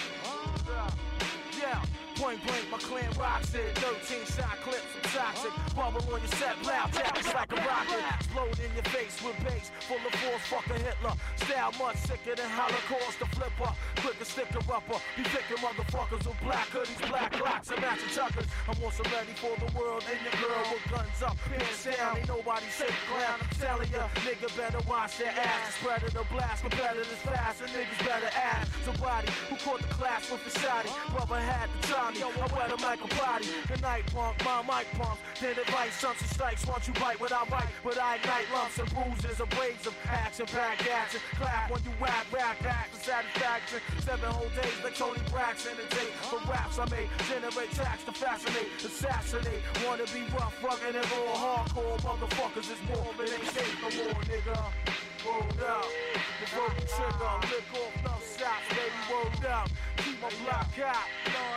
yeah. Point blank, my clan rocks it. 13 shot clips, I'm toxic. Bubble on your set, loud tap, it's like a rocket. Explode in your face with bass, full of force, fuck a Hitler. Style much sicker than Holocaust, the flipper. Quicker, sticker upper. Be picking motherfuckers with black hoodies, black locks, and matching chuckers. I'm also ready for the world and your girl with guns up, pants down. Ain't nobody safe, clown. I'm telling ya, nigga better watch their ass. Predator blast, competitors fast, and niggas better ask. Somebody who caught the class with the shotty. Brother had to try me. I wear them like a body. The night punk, my mic pumps. Then advice, stunts and strikes. Once you bite what I write, but I ignite lumps and bruises, abrasive action, pack action. Clap when you whack, rap, back for satisfaction. 7 whole days like Tony Braxton. And take for raps I made, generate tracks to fascinate, assassinate. Wanna be rough, rugged, and raw, hardcore. Motherfuckers is more than they say no more, nigga. Rolled up, the broken trigger, lick off no shots, baby. Rolled up, keep my block hot.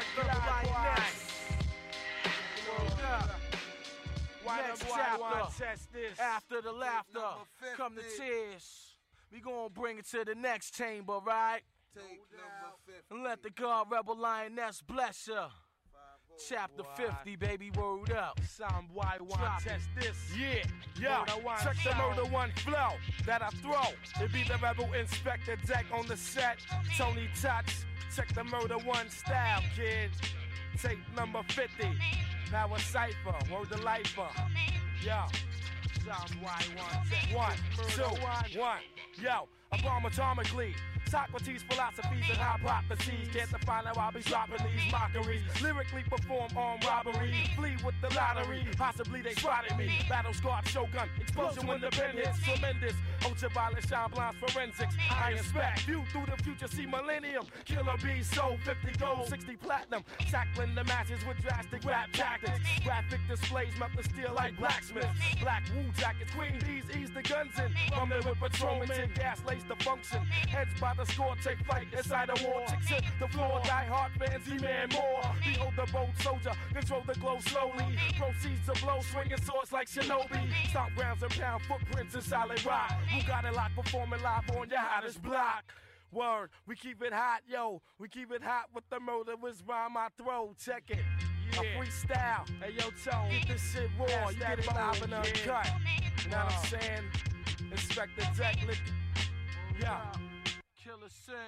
Next chapter, after the laughter, come the tears. We gonna bring it to the next chamber, right? And let the God Rebel Lioness bless ya. Chapter 50, baby, word up. Sound Y1, test this. Yeah, yo, check the murder one flow that I throw. It be the Rebel Inspector Deck on the set. Tony Touch, check the murder one style, kid. Tape number 50. Power Cypher, word to lifer. Yo, sound Y1. 1, 2, 1. Yo, I bomb atomically. Socrates' philosophies and hypotheses. Can't define how I'll be dropping these mockeries. Lyrically perform armed robbery. Flee with the lottery. Possibly they spotted me. Battle scarred shogun. Explosion when the pen hits. Tremendous. Ultraviolet shine blinds forensics. I inspect. View through the future. See millennium. Killer bees sold 50 gold, 60 platinum. Tackling the masses with drastic rap tactics. Graphic displays melt the steel like blacksmiths. Black wool jackets. Queen bees ease the guns in. Bumming with patrolmen. Gas lace the function. Heads by the score, take flight inside a war. Chicks hit the floor, die hard fans, demand more. Behold the bold soldier, control the glow slowly. Proceeds to blow, swinging swords like shinobi. Stomp grounds and pound footprints in solid rock. Who got it locked, performing live on your hottest block. Word, we keep it hot, yo. We keep it hot with the murderers rhyme I throw. Check it. Yeah. A freestyle. Hey, yo, Tone, get this shit raw. You get it live and uncut. You know what I'm saying? Inspector Deck, lick. Yeah. Killer Sin,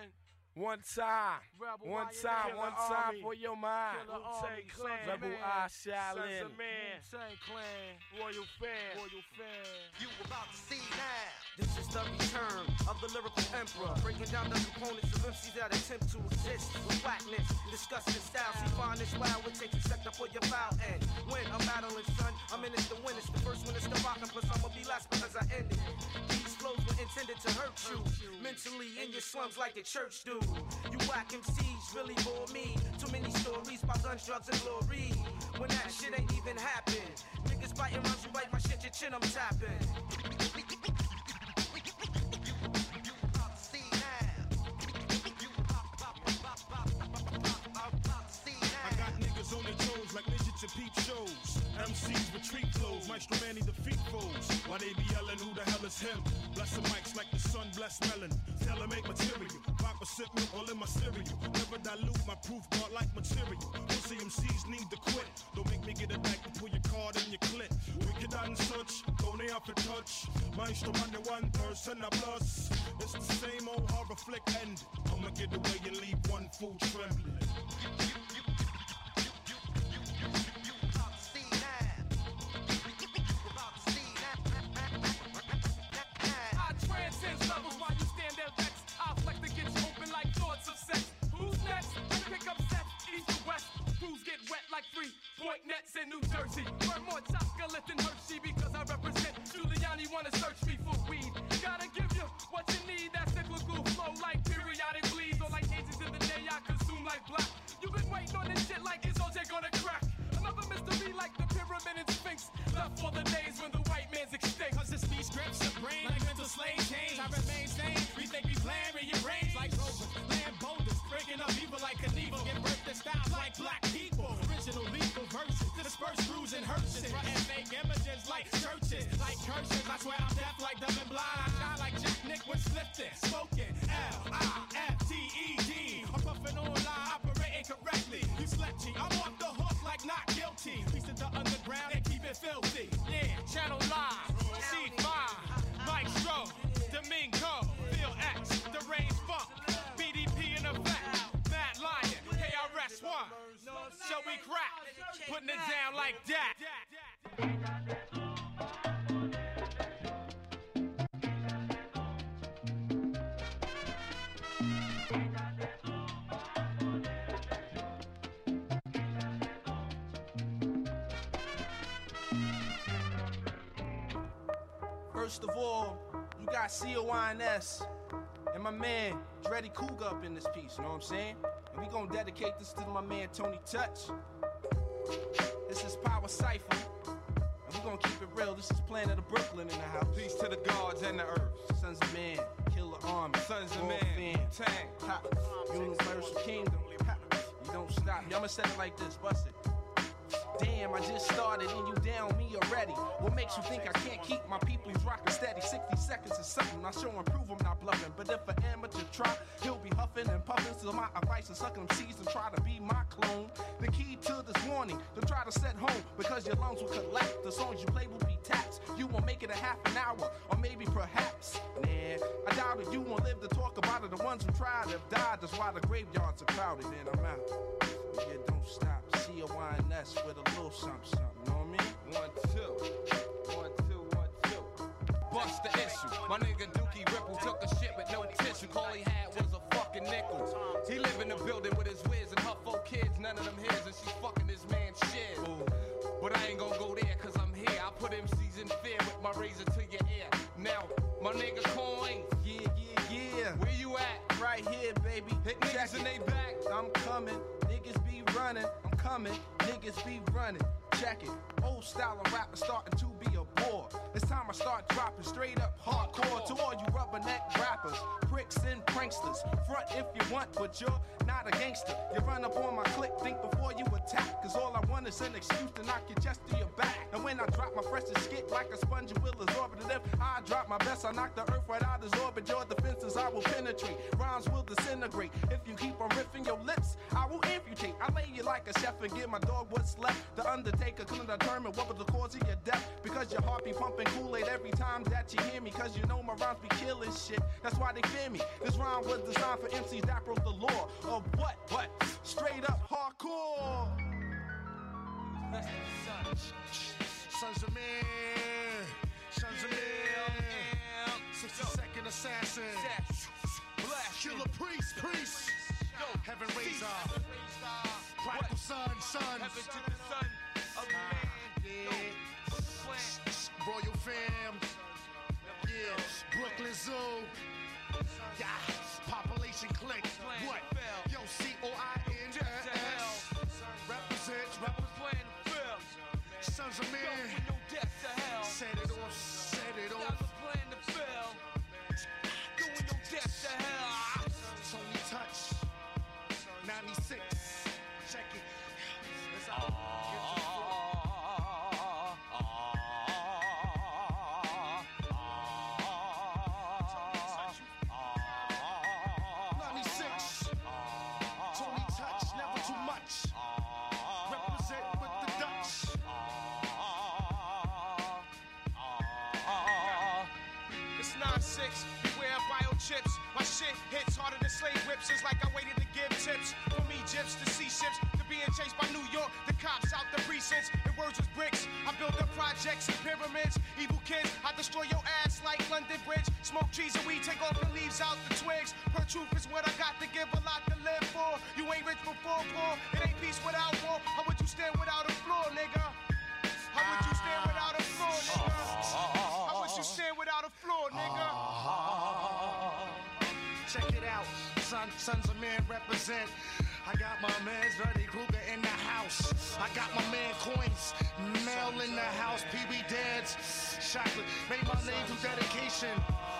One time for your mind. Wu-Tang Clan, Rebel Eye Shaolin. Sons of Man, Wu-Tang Clan, Royal Fan. You about to see now. This is the return of the lyrical emperor, breaking down the components of MCs that attempt to exist with whackness, disgusting styles. You find this wild, it takes a sector for your foul end. When I'm battling, son, I'm in it to win. It's the first one, it's the rockin', plus I'ma be last because I ended. These flows were intended to hurt you mentally in your slums like the church do. You whack MCs really bore me. Too many stories about guns, drugs, and glory. When that shit ain't even happened. Niggas biting rhymes, you bite my shit, your chin I'm tapping. I got niggas on their toes like midgets at peep shows. MCs retreat flows, Maestro Manny defeat foes. Why they be yelling, who the hell is him? Bless the mics like the sun bless melon. Tell them make material, pop a sip milk all in my cereal. Never dilute my proof card like material. Pussy MCs need to quit. Don't make me get a back and pull your card in your clip. Wicked and such, don't they have to touch? Maestro Man the 1% a plus. It's the same old horror flick end. I'ma get away and leave one fool trembling. Transcends levels while you stand there vexed. I'll flex to get you open like thoughts of sex. Who's next? I pick up sets, east to west. Crews get wet like 3-point nets in New Jersey. Burn more chocolate than Hershey because I represent Giuliani. Wanna search me for weed? Gotta give you what you need. That cyclical flow like periodic bleeds or like ages in the day I consume like black. You've been waiting on this shit like is OJ gonna crack? Another mystery like the pyramid and Sphinx. Left for the days when the white man's extinct. Cause it's me scripts of brain like mental slave change. I remain sane. We think we plan, rearrange like rovers, land boulders, breaking up evil like Knievel. Get birth to styles like black people. Original lethal verses, disperse crews and hearses. Running fake images like churches, like curses. I swear I'm deaf like dumb and blind. I shine like Jack Nick with Slifted. Spoken L-I-F-T-E-D. I'm puffing online, operating correctly. You slept G, I'm off the hook like not guilty. Piece of the underground and keep it filthy. Yeah, Channel Live, C5, Maestro, Domingo, Phil X, The Range Funk, BDP in effect, Mad Lion, KRS-One. Shall we crack? Putting it down like that. First of all, you got COINS and my man Dreddy Cougar up in this piece, you know what I'm saying? And we gonna dedicate this to my man Tony Touch. This is Power Cypher, and we gonna keep it real. This is Planet of Brooklyn in the house. Peace to the gods and the earth. Sons of Man, Killer Army, Sons of Man, Tang, Universal Kingdom. You don't stop. Y'all say it like this, bust it. Damn, I just started and you down me already. What makes you think I can't keep my peoples rockin' steady? 60 seconds is something, I show and prove I'm not bluffing. But if an amateur try, he'll be huffing and puffing. So my advice is sucking them seeds and try to be my clone. The key to this warning, don't try to set home, because your lungs will collect. The songs you play will be taps. You won't make it a half an hour, or maybe perhaps. Nah, I doubt it, you won't live to talk about it. The ones who tried have died, that's why the graveyards are crowded. And I'm out. Yeah, don't stop. COINS with a little something, you know what I mean? 1, 2, 1, 2, 1, 2. Bust the issue. My nigga Dookie Ripple took a shit with no tissue. All he had was a fucking nickel. He live in the building with his whiz and her 4 kids, none of them his, and she fucking this man's shit. But I ain't gonna go there cause I'm here. I put MCs in fear with my razor to your ear. Now, my nigga Coin. Yeah. Where you at? Right here, baby. Hit niggas in they back. I'm coming. Niggas be running. I'm coming. Niggas be running. Check it. Old style of rap is starting to be a bore. It's time I start dropping straight up hardcore to all you rubberneck rappers, pricks and pranksters. Front if you want, but you're not a gangster. You run up on my click, think before you attack, cause all I want is an excuse to knock your chest to your back. And when I drop my freshest skit like a sponge, it will absorb it. And if I drop my best, I knock the earth right out his orbit. Your defenses I will penetrate, rhymes will disintegrate. If you keep on riffing your lips, I will amputate. I lay you like a chef and give my dog what's left. The Undertaker maker couldn't determine what was the cause of your death. Because your heart be pumping Kool-Aid every time that you hear me. Cause you know my rhymes be killing shit. That's why they fear me. This rhyme was designed for MCs that broke the law of what? Straight up hardcore. Sons of men. Sons of men. 60-second assassin. Killer priest. Heaven razor. Prodigal son. Heaven to the son of man. Royal fam. Yeah. Brooklyn Zoo. Yeah. Population click. What? Yo, COINS. Represent. Sons of men. Set it off. Tony Touch. 96. Check it. Tony Touch, never too much. Represent with the Dutch. It's 9-6, beware of biochips. My shit hits harder than slave whips. It's like I waited to give tips. From Egypt to sea ships, to being chased by New York, the cops out the precincts. And words was bricks. I built up projects and pyramids. Evil kids, I destroy your ass like London Bridge. Smoke trees and weed, take off the leaves out the twigs. Per truth is what I got to give, a lot to live for. You ain't rich before poor, it ain't peace without war. How would you stand without a floor, nigga? How would you stand without a floor, nigga? How would you stand without a floor, nigga? Check it out, sons of men represent. I got my man Freddy Krueger in the house. I got my man Coins, Mel in the house. PB Dads, chocolate. Made my name through dedication.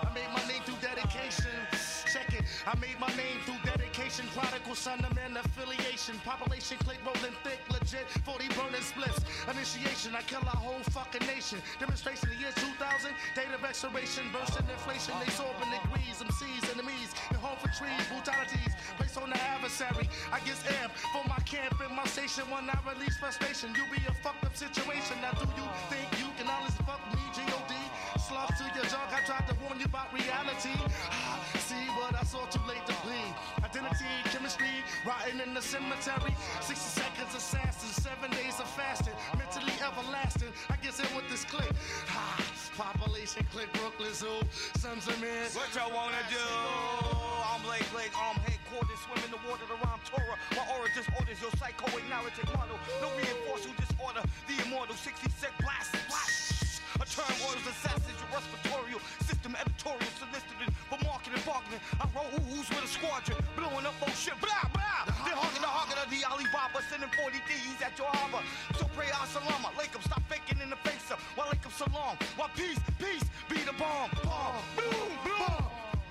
Check it. I made my name through dedication. Prodigal son of man affiliation. Population click rolling thick, legit. 40 burning spliffs. Initiation. I kill our whole fucking nation. Demonstration the year 2000. Date of expiration. Bursting inflation. They sorbing degrees. MCs, enemies. And home for trees. Brutalities. Place on the adversary. I get amped for my camp and my station. When I release frustration, you be a fucked up situation. Now do you think you can honestly fuck me, G.O.D.? Slugs to your junk, I tried to warn you about reality. See what I saw too late to bleed. Identity, chemistry, rotting in the cemetery. 60 seconds assassin, 7 days of fasting. Mentally everlasting, I guess it with this click. Population click, Brooklyn Zoo. Sons of men. What y'all wanna do? I'm Blake, arm headquarters, swim in the water, the rhyme Torah. My aura disorders, your psychoid narrative model. No reinforcing disorder, the immortal 60-sec blast. A term orders assassins, your respiratory system, editorial solicited for marketing, bargaining. I roll oohs with a squadron, blowing up bullshit, blah, blah. They're hogging the Alibaba, sending 40 D's at your harbor. So pray As-Salama, Lakem, stop faking in the face up. While Lakem Salam, while peace, be the bomb. Boom, boom.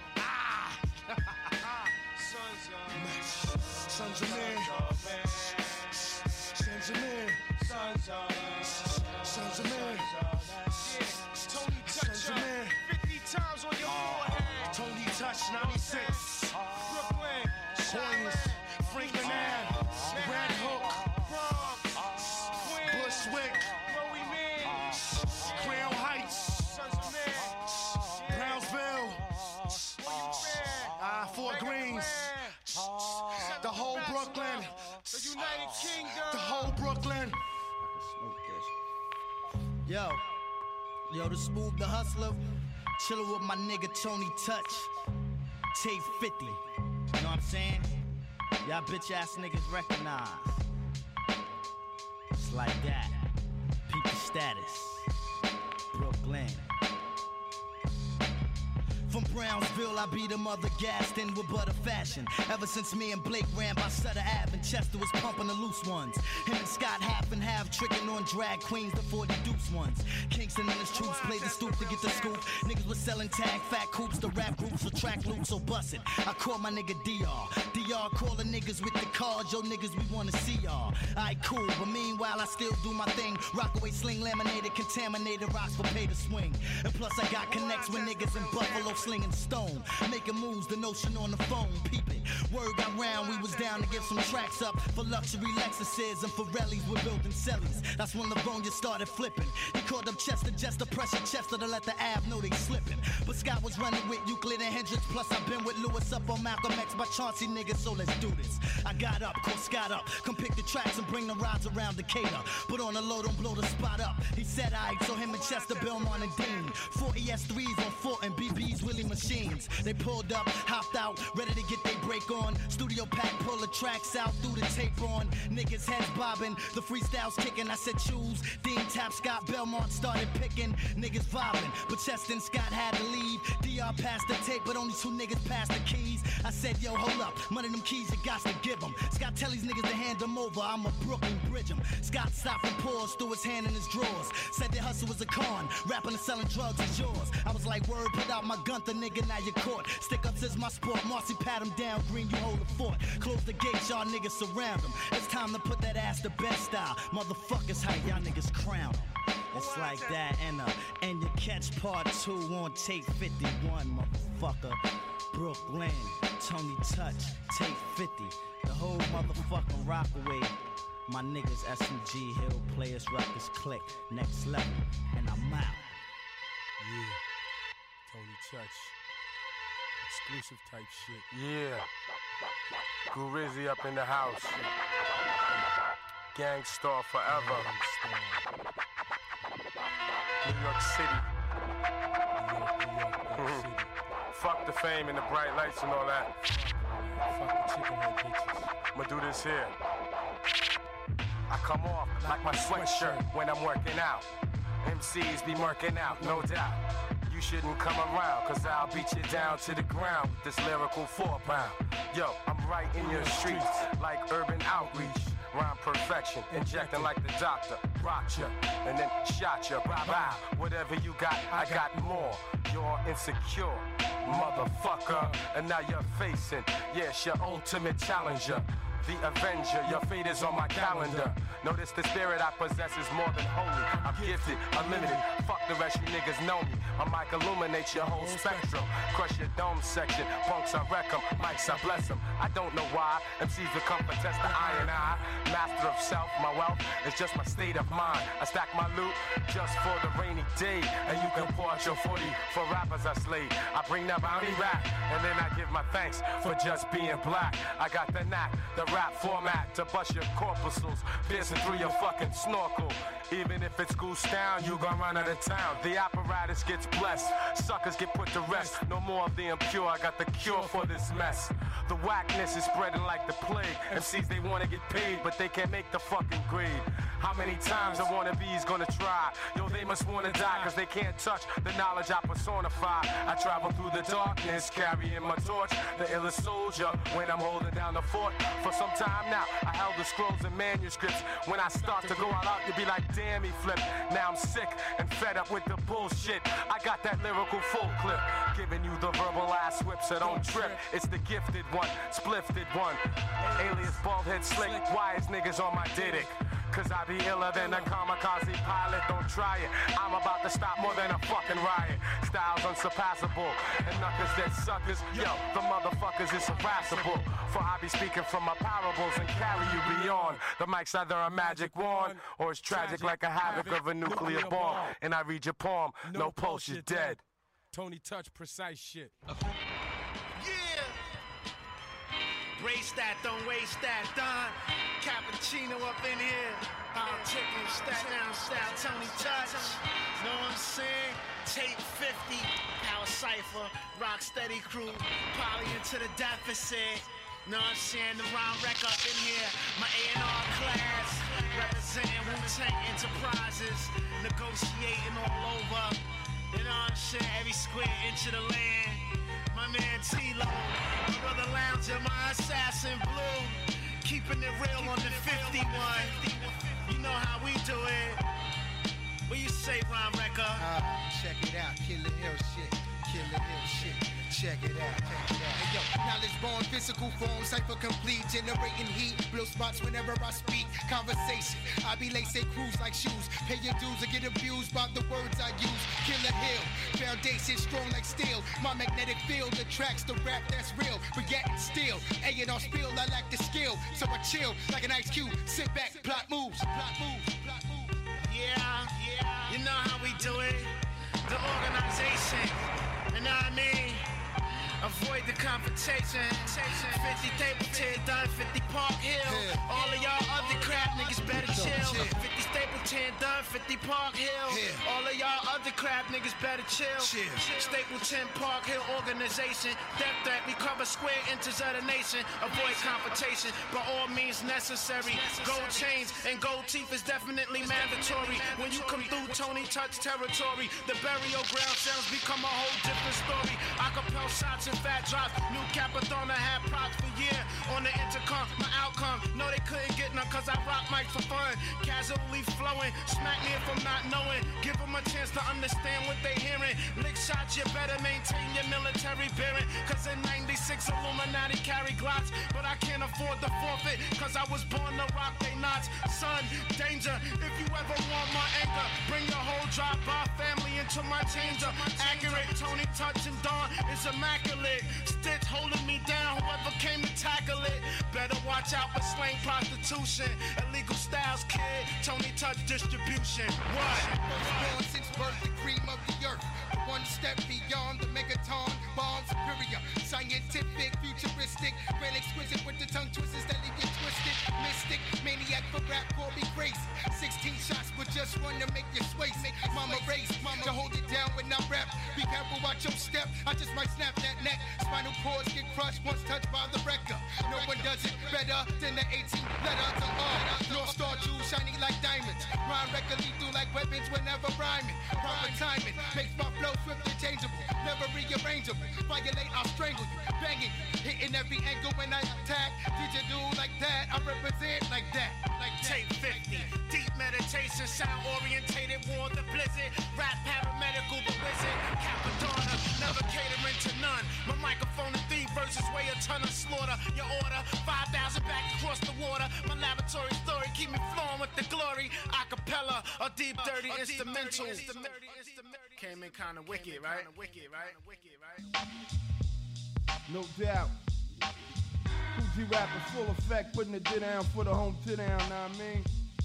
Sons of men. Sons of men. Sons of men. Tony Touch, 50 times on your forehead. Tony Touch, 96. Brooklyn, Queens, Franklin Ave, Red Hook, Bushwick, Crown Heights, Brownsville, Fort Greens, the whole Brooklyn, the United Kingdom, the whole Brooklyn. Yo, the Smooth the Hustler, chillin' with my nigga Tony Touch, Tape 50. You know what I'm saying? Y'all bitch ass niggas recognize. It's like that. People status. Brooklyn. From Brownsville, I beat them other gassed in with butter fashion. Ever since me and Blake ran by Sutter Ave and Chester was pumping the loose ones. Him and Scott half and half tricking on drag queens, the 40 deuce ones. Kingston and his troops played the stoop to get the scoop. Niggas was selling tag, fat coops, the rap groups for track loops, so bust it. I call my nigga DR. DR calling niggas with the cards, yo niggas we wanna see y'all. Aight cool, but meanwhile I still do my thing. Rockaway sling laminated, contaminated rocks for pay to swing. And plus I got connects with niggas in Buffalo slinging stone. Making moves, the notion on the phone, peeping. Word got round, we was down to give some tracks up for luxury Lexuses and Ferrellis. We're building cellies. That's when Livonia started flipping. He called up Chester, just to pressure Chester to let the Av know they slipping. But Scott was running with Euclid and Hendrix. Plus I've been with Lewis up on Malcolm X by Chauncey niggas, so let's do this. I got up, called Scott up. Come pick the tracks and bring the rides around Decatur. Put on a load, don't blow the spot up. He said I so him and Chester, Belmont and Dean. 4 ES3s on foot and BB's Willie machines. They pulled up, hopped out, ready to get their break on. Studio pack, pull the tracks out, threw the tape on. Niggas heads bobbing, the freestyles kicking. I said choose, Dean Tap, Scott, Belmont started picking. Niggas vibing, but Chester and Scott had to leave. DR passed the tape, but only 2 niggas passed the keys. I said, yo, hold up, one of them keys you got to give them. Scott tell these niggas to hand them over, I'm a Brooklyn bridge 'em. Scott stopped and paused, threw his hand in his drawers. Said the hustle was a con, rapping and selling drugs is yours. I was like, word, put out my gun, the nigga, now you're caught. Stick ups is my sport, Marcy pat him down, Green, you hold the fort. Close the gates, y'all niggas surround him. It's time to put that ass to bed style. Motherfuckers, how y'all niggas crown him. It's like that, and you catch part 2 on tape 51, motherfucker. Brooklyn, Tony Touch, tape 50. The whole motherfucking Rockaway. My niggas SMG, Hill, Players, Ruckus, Click, next level, and I'm out. Yeah, Tony Touch. Exclusive type shit. Yeah. Gurizzi up in the house. Gangstar forever. New York City. Fuck the fame and the bright lights and all that. Fuck the chicken head bitches. I'ma do this here. I come off like my sweatshirt when I'm working out. MCs be murking out, no doubt. You shouldn't come around, cause I'll beat you down to the ground with this lyrical 4-pound. Yo, I'm right in your streets, like urban outreach. Rhyme perfection, injecting like the doctor. Rocked ya, and then shot ya, bye-bye. Whatever you got, I got more. You're insecure, motherfucker. And now you're facing, yes, your ultimate challenger. The Avenger, your fate is on my calendar. Notice the spirit I possess is more than holy. I'm gifted, unlimited. Fuck the rest, you niggas know me. My mic illuminates your whole spectrum. Crush your dome section. Punks, I wreck them. Mics, I bless them. I don't know why. MCs become for test the I and I. Master of self, my wealth is just my state of mind. I stack my loot just for the rainy day. And you can pour out your 40 for rappers I slay. I bring that bounty back. And then I give my thanks for just being black. I got the knack, the rap format to bust your corpuscles, piercing through your fucking snorkel. Even if it's goose down, you gon' run out of town. The apparatus gets blessed, suckers get put to rest. No more of the impure, I got the cure for this mess. The whackness is spreading like the plague. MCs, they wanna get paid, but they can't make the fucking grade. How many times the wannabes gonna try? Yo, they must wanna die, cause they can't touch the knowledge I personify. I travel through the darkness, carrying my torch, the illest soldier, when I'm holding down the fort. For some time now, I held the scrolls and manuscripts. When I start to go all out, you'll be like, damn, he flipped. Now I'm sick and fed up with the bullshit. I got that lyrical full clip, giving you the verbal ass whip, so don't trip. It's the gifted one, spliffed one. Alias bald head slick, wise niggas on my dick. Cause I be iller than a kamikaze pilot, don't try it. I'm about to stop more than a fucking riot. Styles unsurpassable, and knuckers that suckers. Yo, the motherfuckers is harassable. For I be speaking from my parables and carry you beyond. The mic's either a magic wand, or it's tragic like a havoc of a nuclear bomb. And I read your poem, no pulse, you're dead. Tony Touch, precise shit. Yeah! Brace that, don't waste that, Don. Cappuccino up in here. Hot chicken, stat down style, Tony Touch. Know what I'm saying? Tape 50, Power Cypher, Rocksteady crew, Poly into the deficit. Know what I'm saying? The rhyme wreck up in here. My A&R class, representing Wu-Tang Enterprises, negotiating all over. You know what I'm saying? Every square inch of the land. My man T-Lo, my brother Lounger, my assassin Blue, keeping it real on the 51. You know how we do it. What you say, Rhyme Wrecker? Check it out, Killer Hill shit, Killer Hill shit. Check it out, check it out. Hey, yo, now let's born, physical form, cipher complete, generating heat, blow spots whenever I speak. Conversation, I be lacing crews like shoes. Pay your dues or get abused by the words I use. Killer Hill, foundation strong like steel. My magnetic field attracts the rap that's real, but yet it's still A&R spill. I lack the skill, so I chill like an ice cube. Sit back, plot moves, plot moves, plot moves. Yeah, you know how we do it. The organization, you know what I mean? Avoid the confrontation. 50 Stapleton done, 50 Park Hill. All of y'all other crap niggas better chill. 50 Stapleton done, 50 Park Hill. All of y'all other crap niggas better chill. Stapleton Park Hill organization. Death threat, we cover square inches of the nation. Avoid confrontation by all means necessary. Gold chains and gold teeth is definitely mandatory. When you come through Tony Touch territory, the burial ground sounds become a whole different story. Acapella shots and fat drops. New Capadonna had props for year on the intercom. My outcome, no they couldn't get none cause I rock mics for fun. Casually flowing, smack me if I'm not knowing. Give them a chance to understand what they hearing. Lick shots, you better maintain your military bearing. Cause in 96 Illuminati carry glocks, but I can't afford the forfeit cause I was born to rock they knots. Son, danger, if you ever want my anger, bring your whole drive-by family into my changer. Accurate, Tony Touch and Dawn is immaculate. Stitch holding me down, whoever came to tackle it. Better watch out for slang prostitution. Illegal styles, kid, Tony Touch distribution. What? Born since birth, the cream of the earth. One step beyond the megaton, bomb superior. Scientific, futuristic, real exquisite with the tongue twisters that leave you twisted. Mystic, maniac for rap, call me crazy. 16 shots, but just one to make you sway. Mama race, to hold it down when I rap. Be careful, watch your step. I just might snap that neck. Spinal cords get crushed once touched by the wrecker. No one does it better than the 18 letter to R. North Star jewels shining like diamonds. Rhyme record lethal like weapons whenever rhyming. Proper timing makes my flow swift and changeable. Never rearrangeable. Violate, I'll strangle you. Banging, hitting every angle when I attack. Did you do like that? I represent like that. Like Tape 50. Deep meditation, sound orientated, war the blizzard. Rap paramedical, the wizard. Capadonna, never catering to none. My microphone in 3 verses weigh a ton of slaughter. Your order, 5,000 back across the water. My laboratory story keep me flowing with the glory. Acapella, a deep, dirty instrumental. Came in kinda wicked, right? No doubt. Coogee rap in full effect, putting it down for the home to down, know what I mean?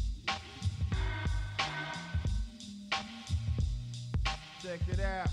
Check it out.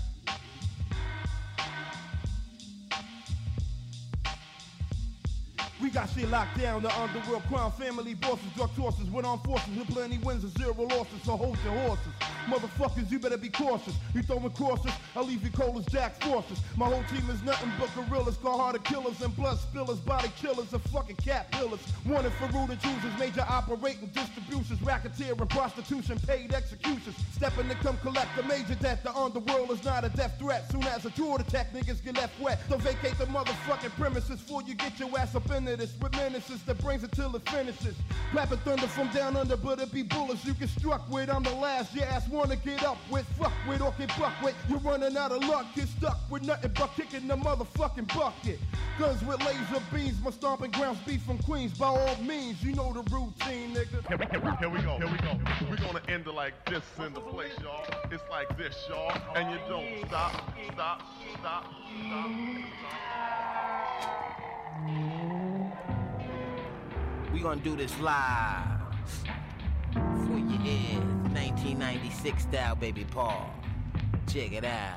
We got shit locked down, the underworld crown family bosses, drug sources, with armed forces, with plenty wins and 0 losses, so hold your horses. Motherfuckers, you better be cautious. You throwing crosses, I'll leave you cold as Jack Forces. My whole team is nothing but gorillas, cold-hearted killers and blood spillers, body killers and fucking cat pillars. Wanted for rude and choosers, major operating distributions, racketeer and prostitution, paid executions. Stepping to come collect the major debt. The underworld is not a death threat. Soon as a true attack, niggas get left wet. So vacate the motherfucking premises before you get your ass up into this with menaces that brings it till it finishes. Clapping thunder from down under, but it be bullets you get struck with. I'm the last your ass wanna get up with, fuck with, or get buck with. You're running out of luck, get stuck with nothing but kicking the motherfucking bucket. Guns with laser beams, my stomping grounds beat from Queens. By all means, you know the routine, nigga. Here we go. We're gonna end it like this in the place, y'all. It's like this, y'all. And you don't stop. We gonna do this live for your ears. 1996 style, baby Paul. Check it out.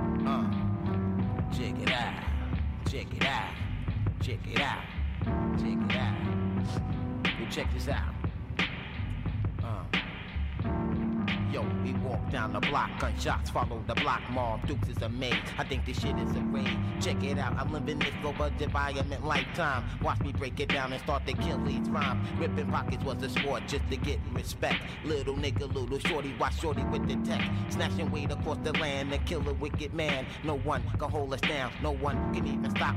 Check it out. Check it out. Check it out. Check it out. Well, check this out. Yo, we walk down the block, gunshots follow the block mall. Dukes is a maze, I think this shit is a raid. Check it out, I'm living this low-budget environment lifetime. Watch me break it down and start to kill these rhymes. Ripping pockets was a sport just to get respect. Little nigga, little shorty, watch shorty with the tech. Snatching weight across the land and kill a wicked man. No one can hold us down, no one can even stop me.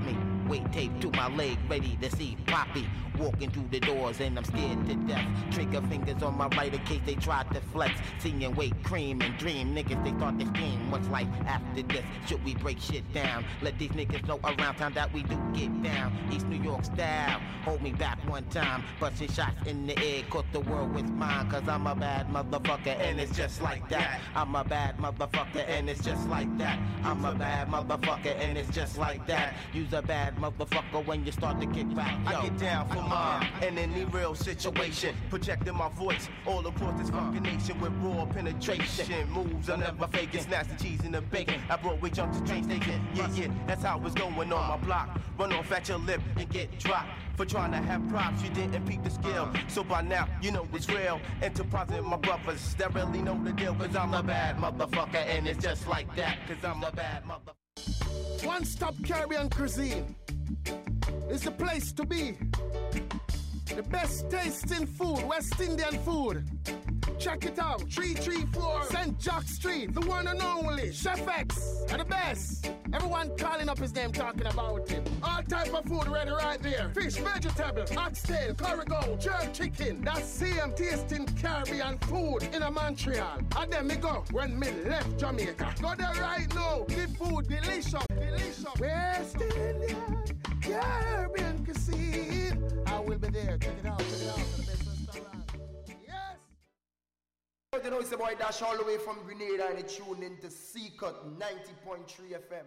weight taped to my leg, ready to see Poppy. Walking through the doors and I'm scared to death. Trigger fingers on my right in case they tried to flex. Seeing weight, cream, and dream. Niggas, they thought they scheme. What's life after this? Should we break shit down? Let these niggas know around town that we do get down. East New York style. Hold me back one time. Busting shots in the air. Caught the world with mine. Cause I'm a bad motherfucker and it's just like that. I'm a bad motherfucker and it's just like that. I'm a bad motherfucker and it's just like that. You's a bad motherfucker when you start to kick back. Yo, I get down for mine in any real situation. Projecting my voice all across this fucking nation with raw penetration. Moves are never faking. Snatch the cheese and the bacon. I Broadway jump to train station. Yeah, that's how it's going on my block. Run off at your lip and get dropped. For trying to have props, you didn't peep the skill. So by now, you know it's real. Enterprising my brothers that really know the deal. Cause I'm a bad motherfucker and it's just like that. Cause I'm a bad motherfucker. One Stop Caribbean Cuisine is the place to be. The best tasting food, West Indian food. Check it out, 334 St. Jock Street, the one and only Chef X, are the best. Everyone calling up his name, talking about him. All type of food ready right there. Fish, vegetable, oxtail, curry jerk chicken. That's same tasting Caribbean food in a Montreal. And then me go when me left Jamaica. Go there right now, the food delicious, delicious. West Indian Caribbean cuisine. I will be there, check it out, the best restaurant. You know, it's the boy Dash all the way from Grenada and it's tuned into C-Cut 90.3 FM.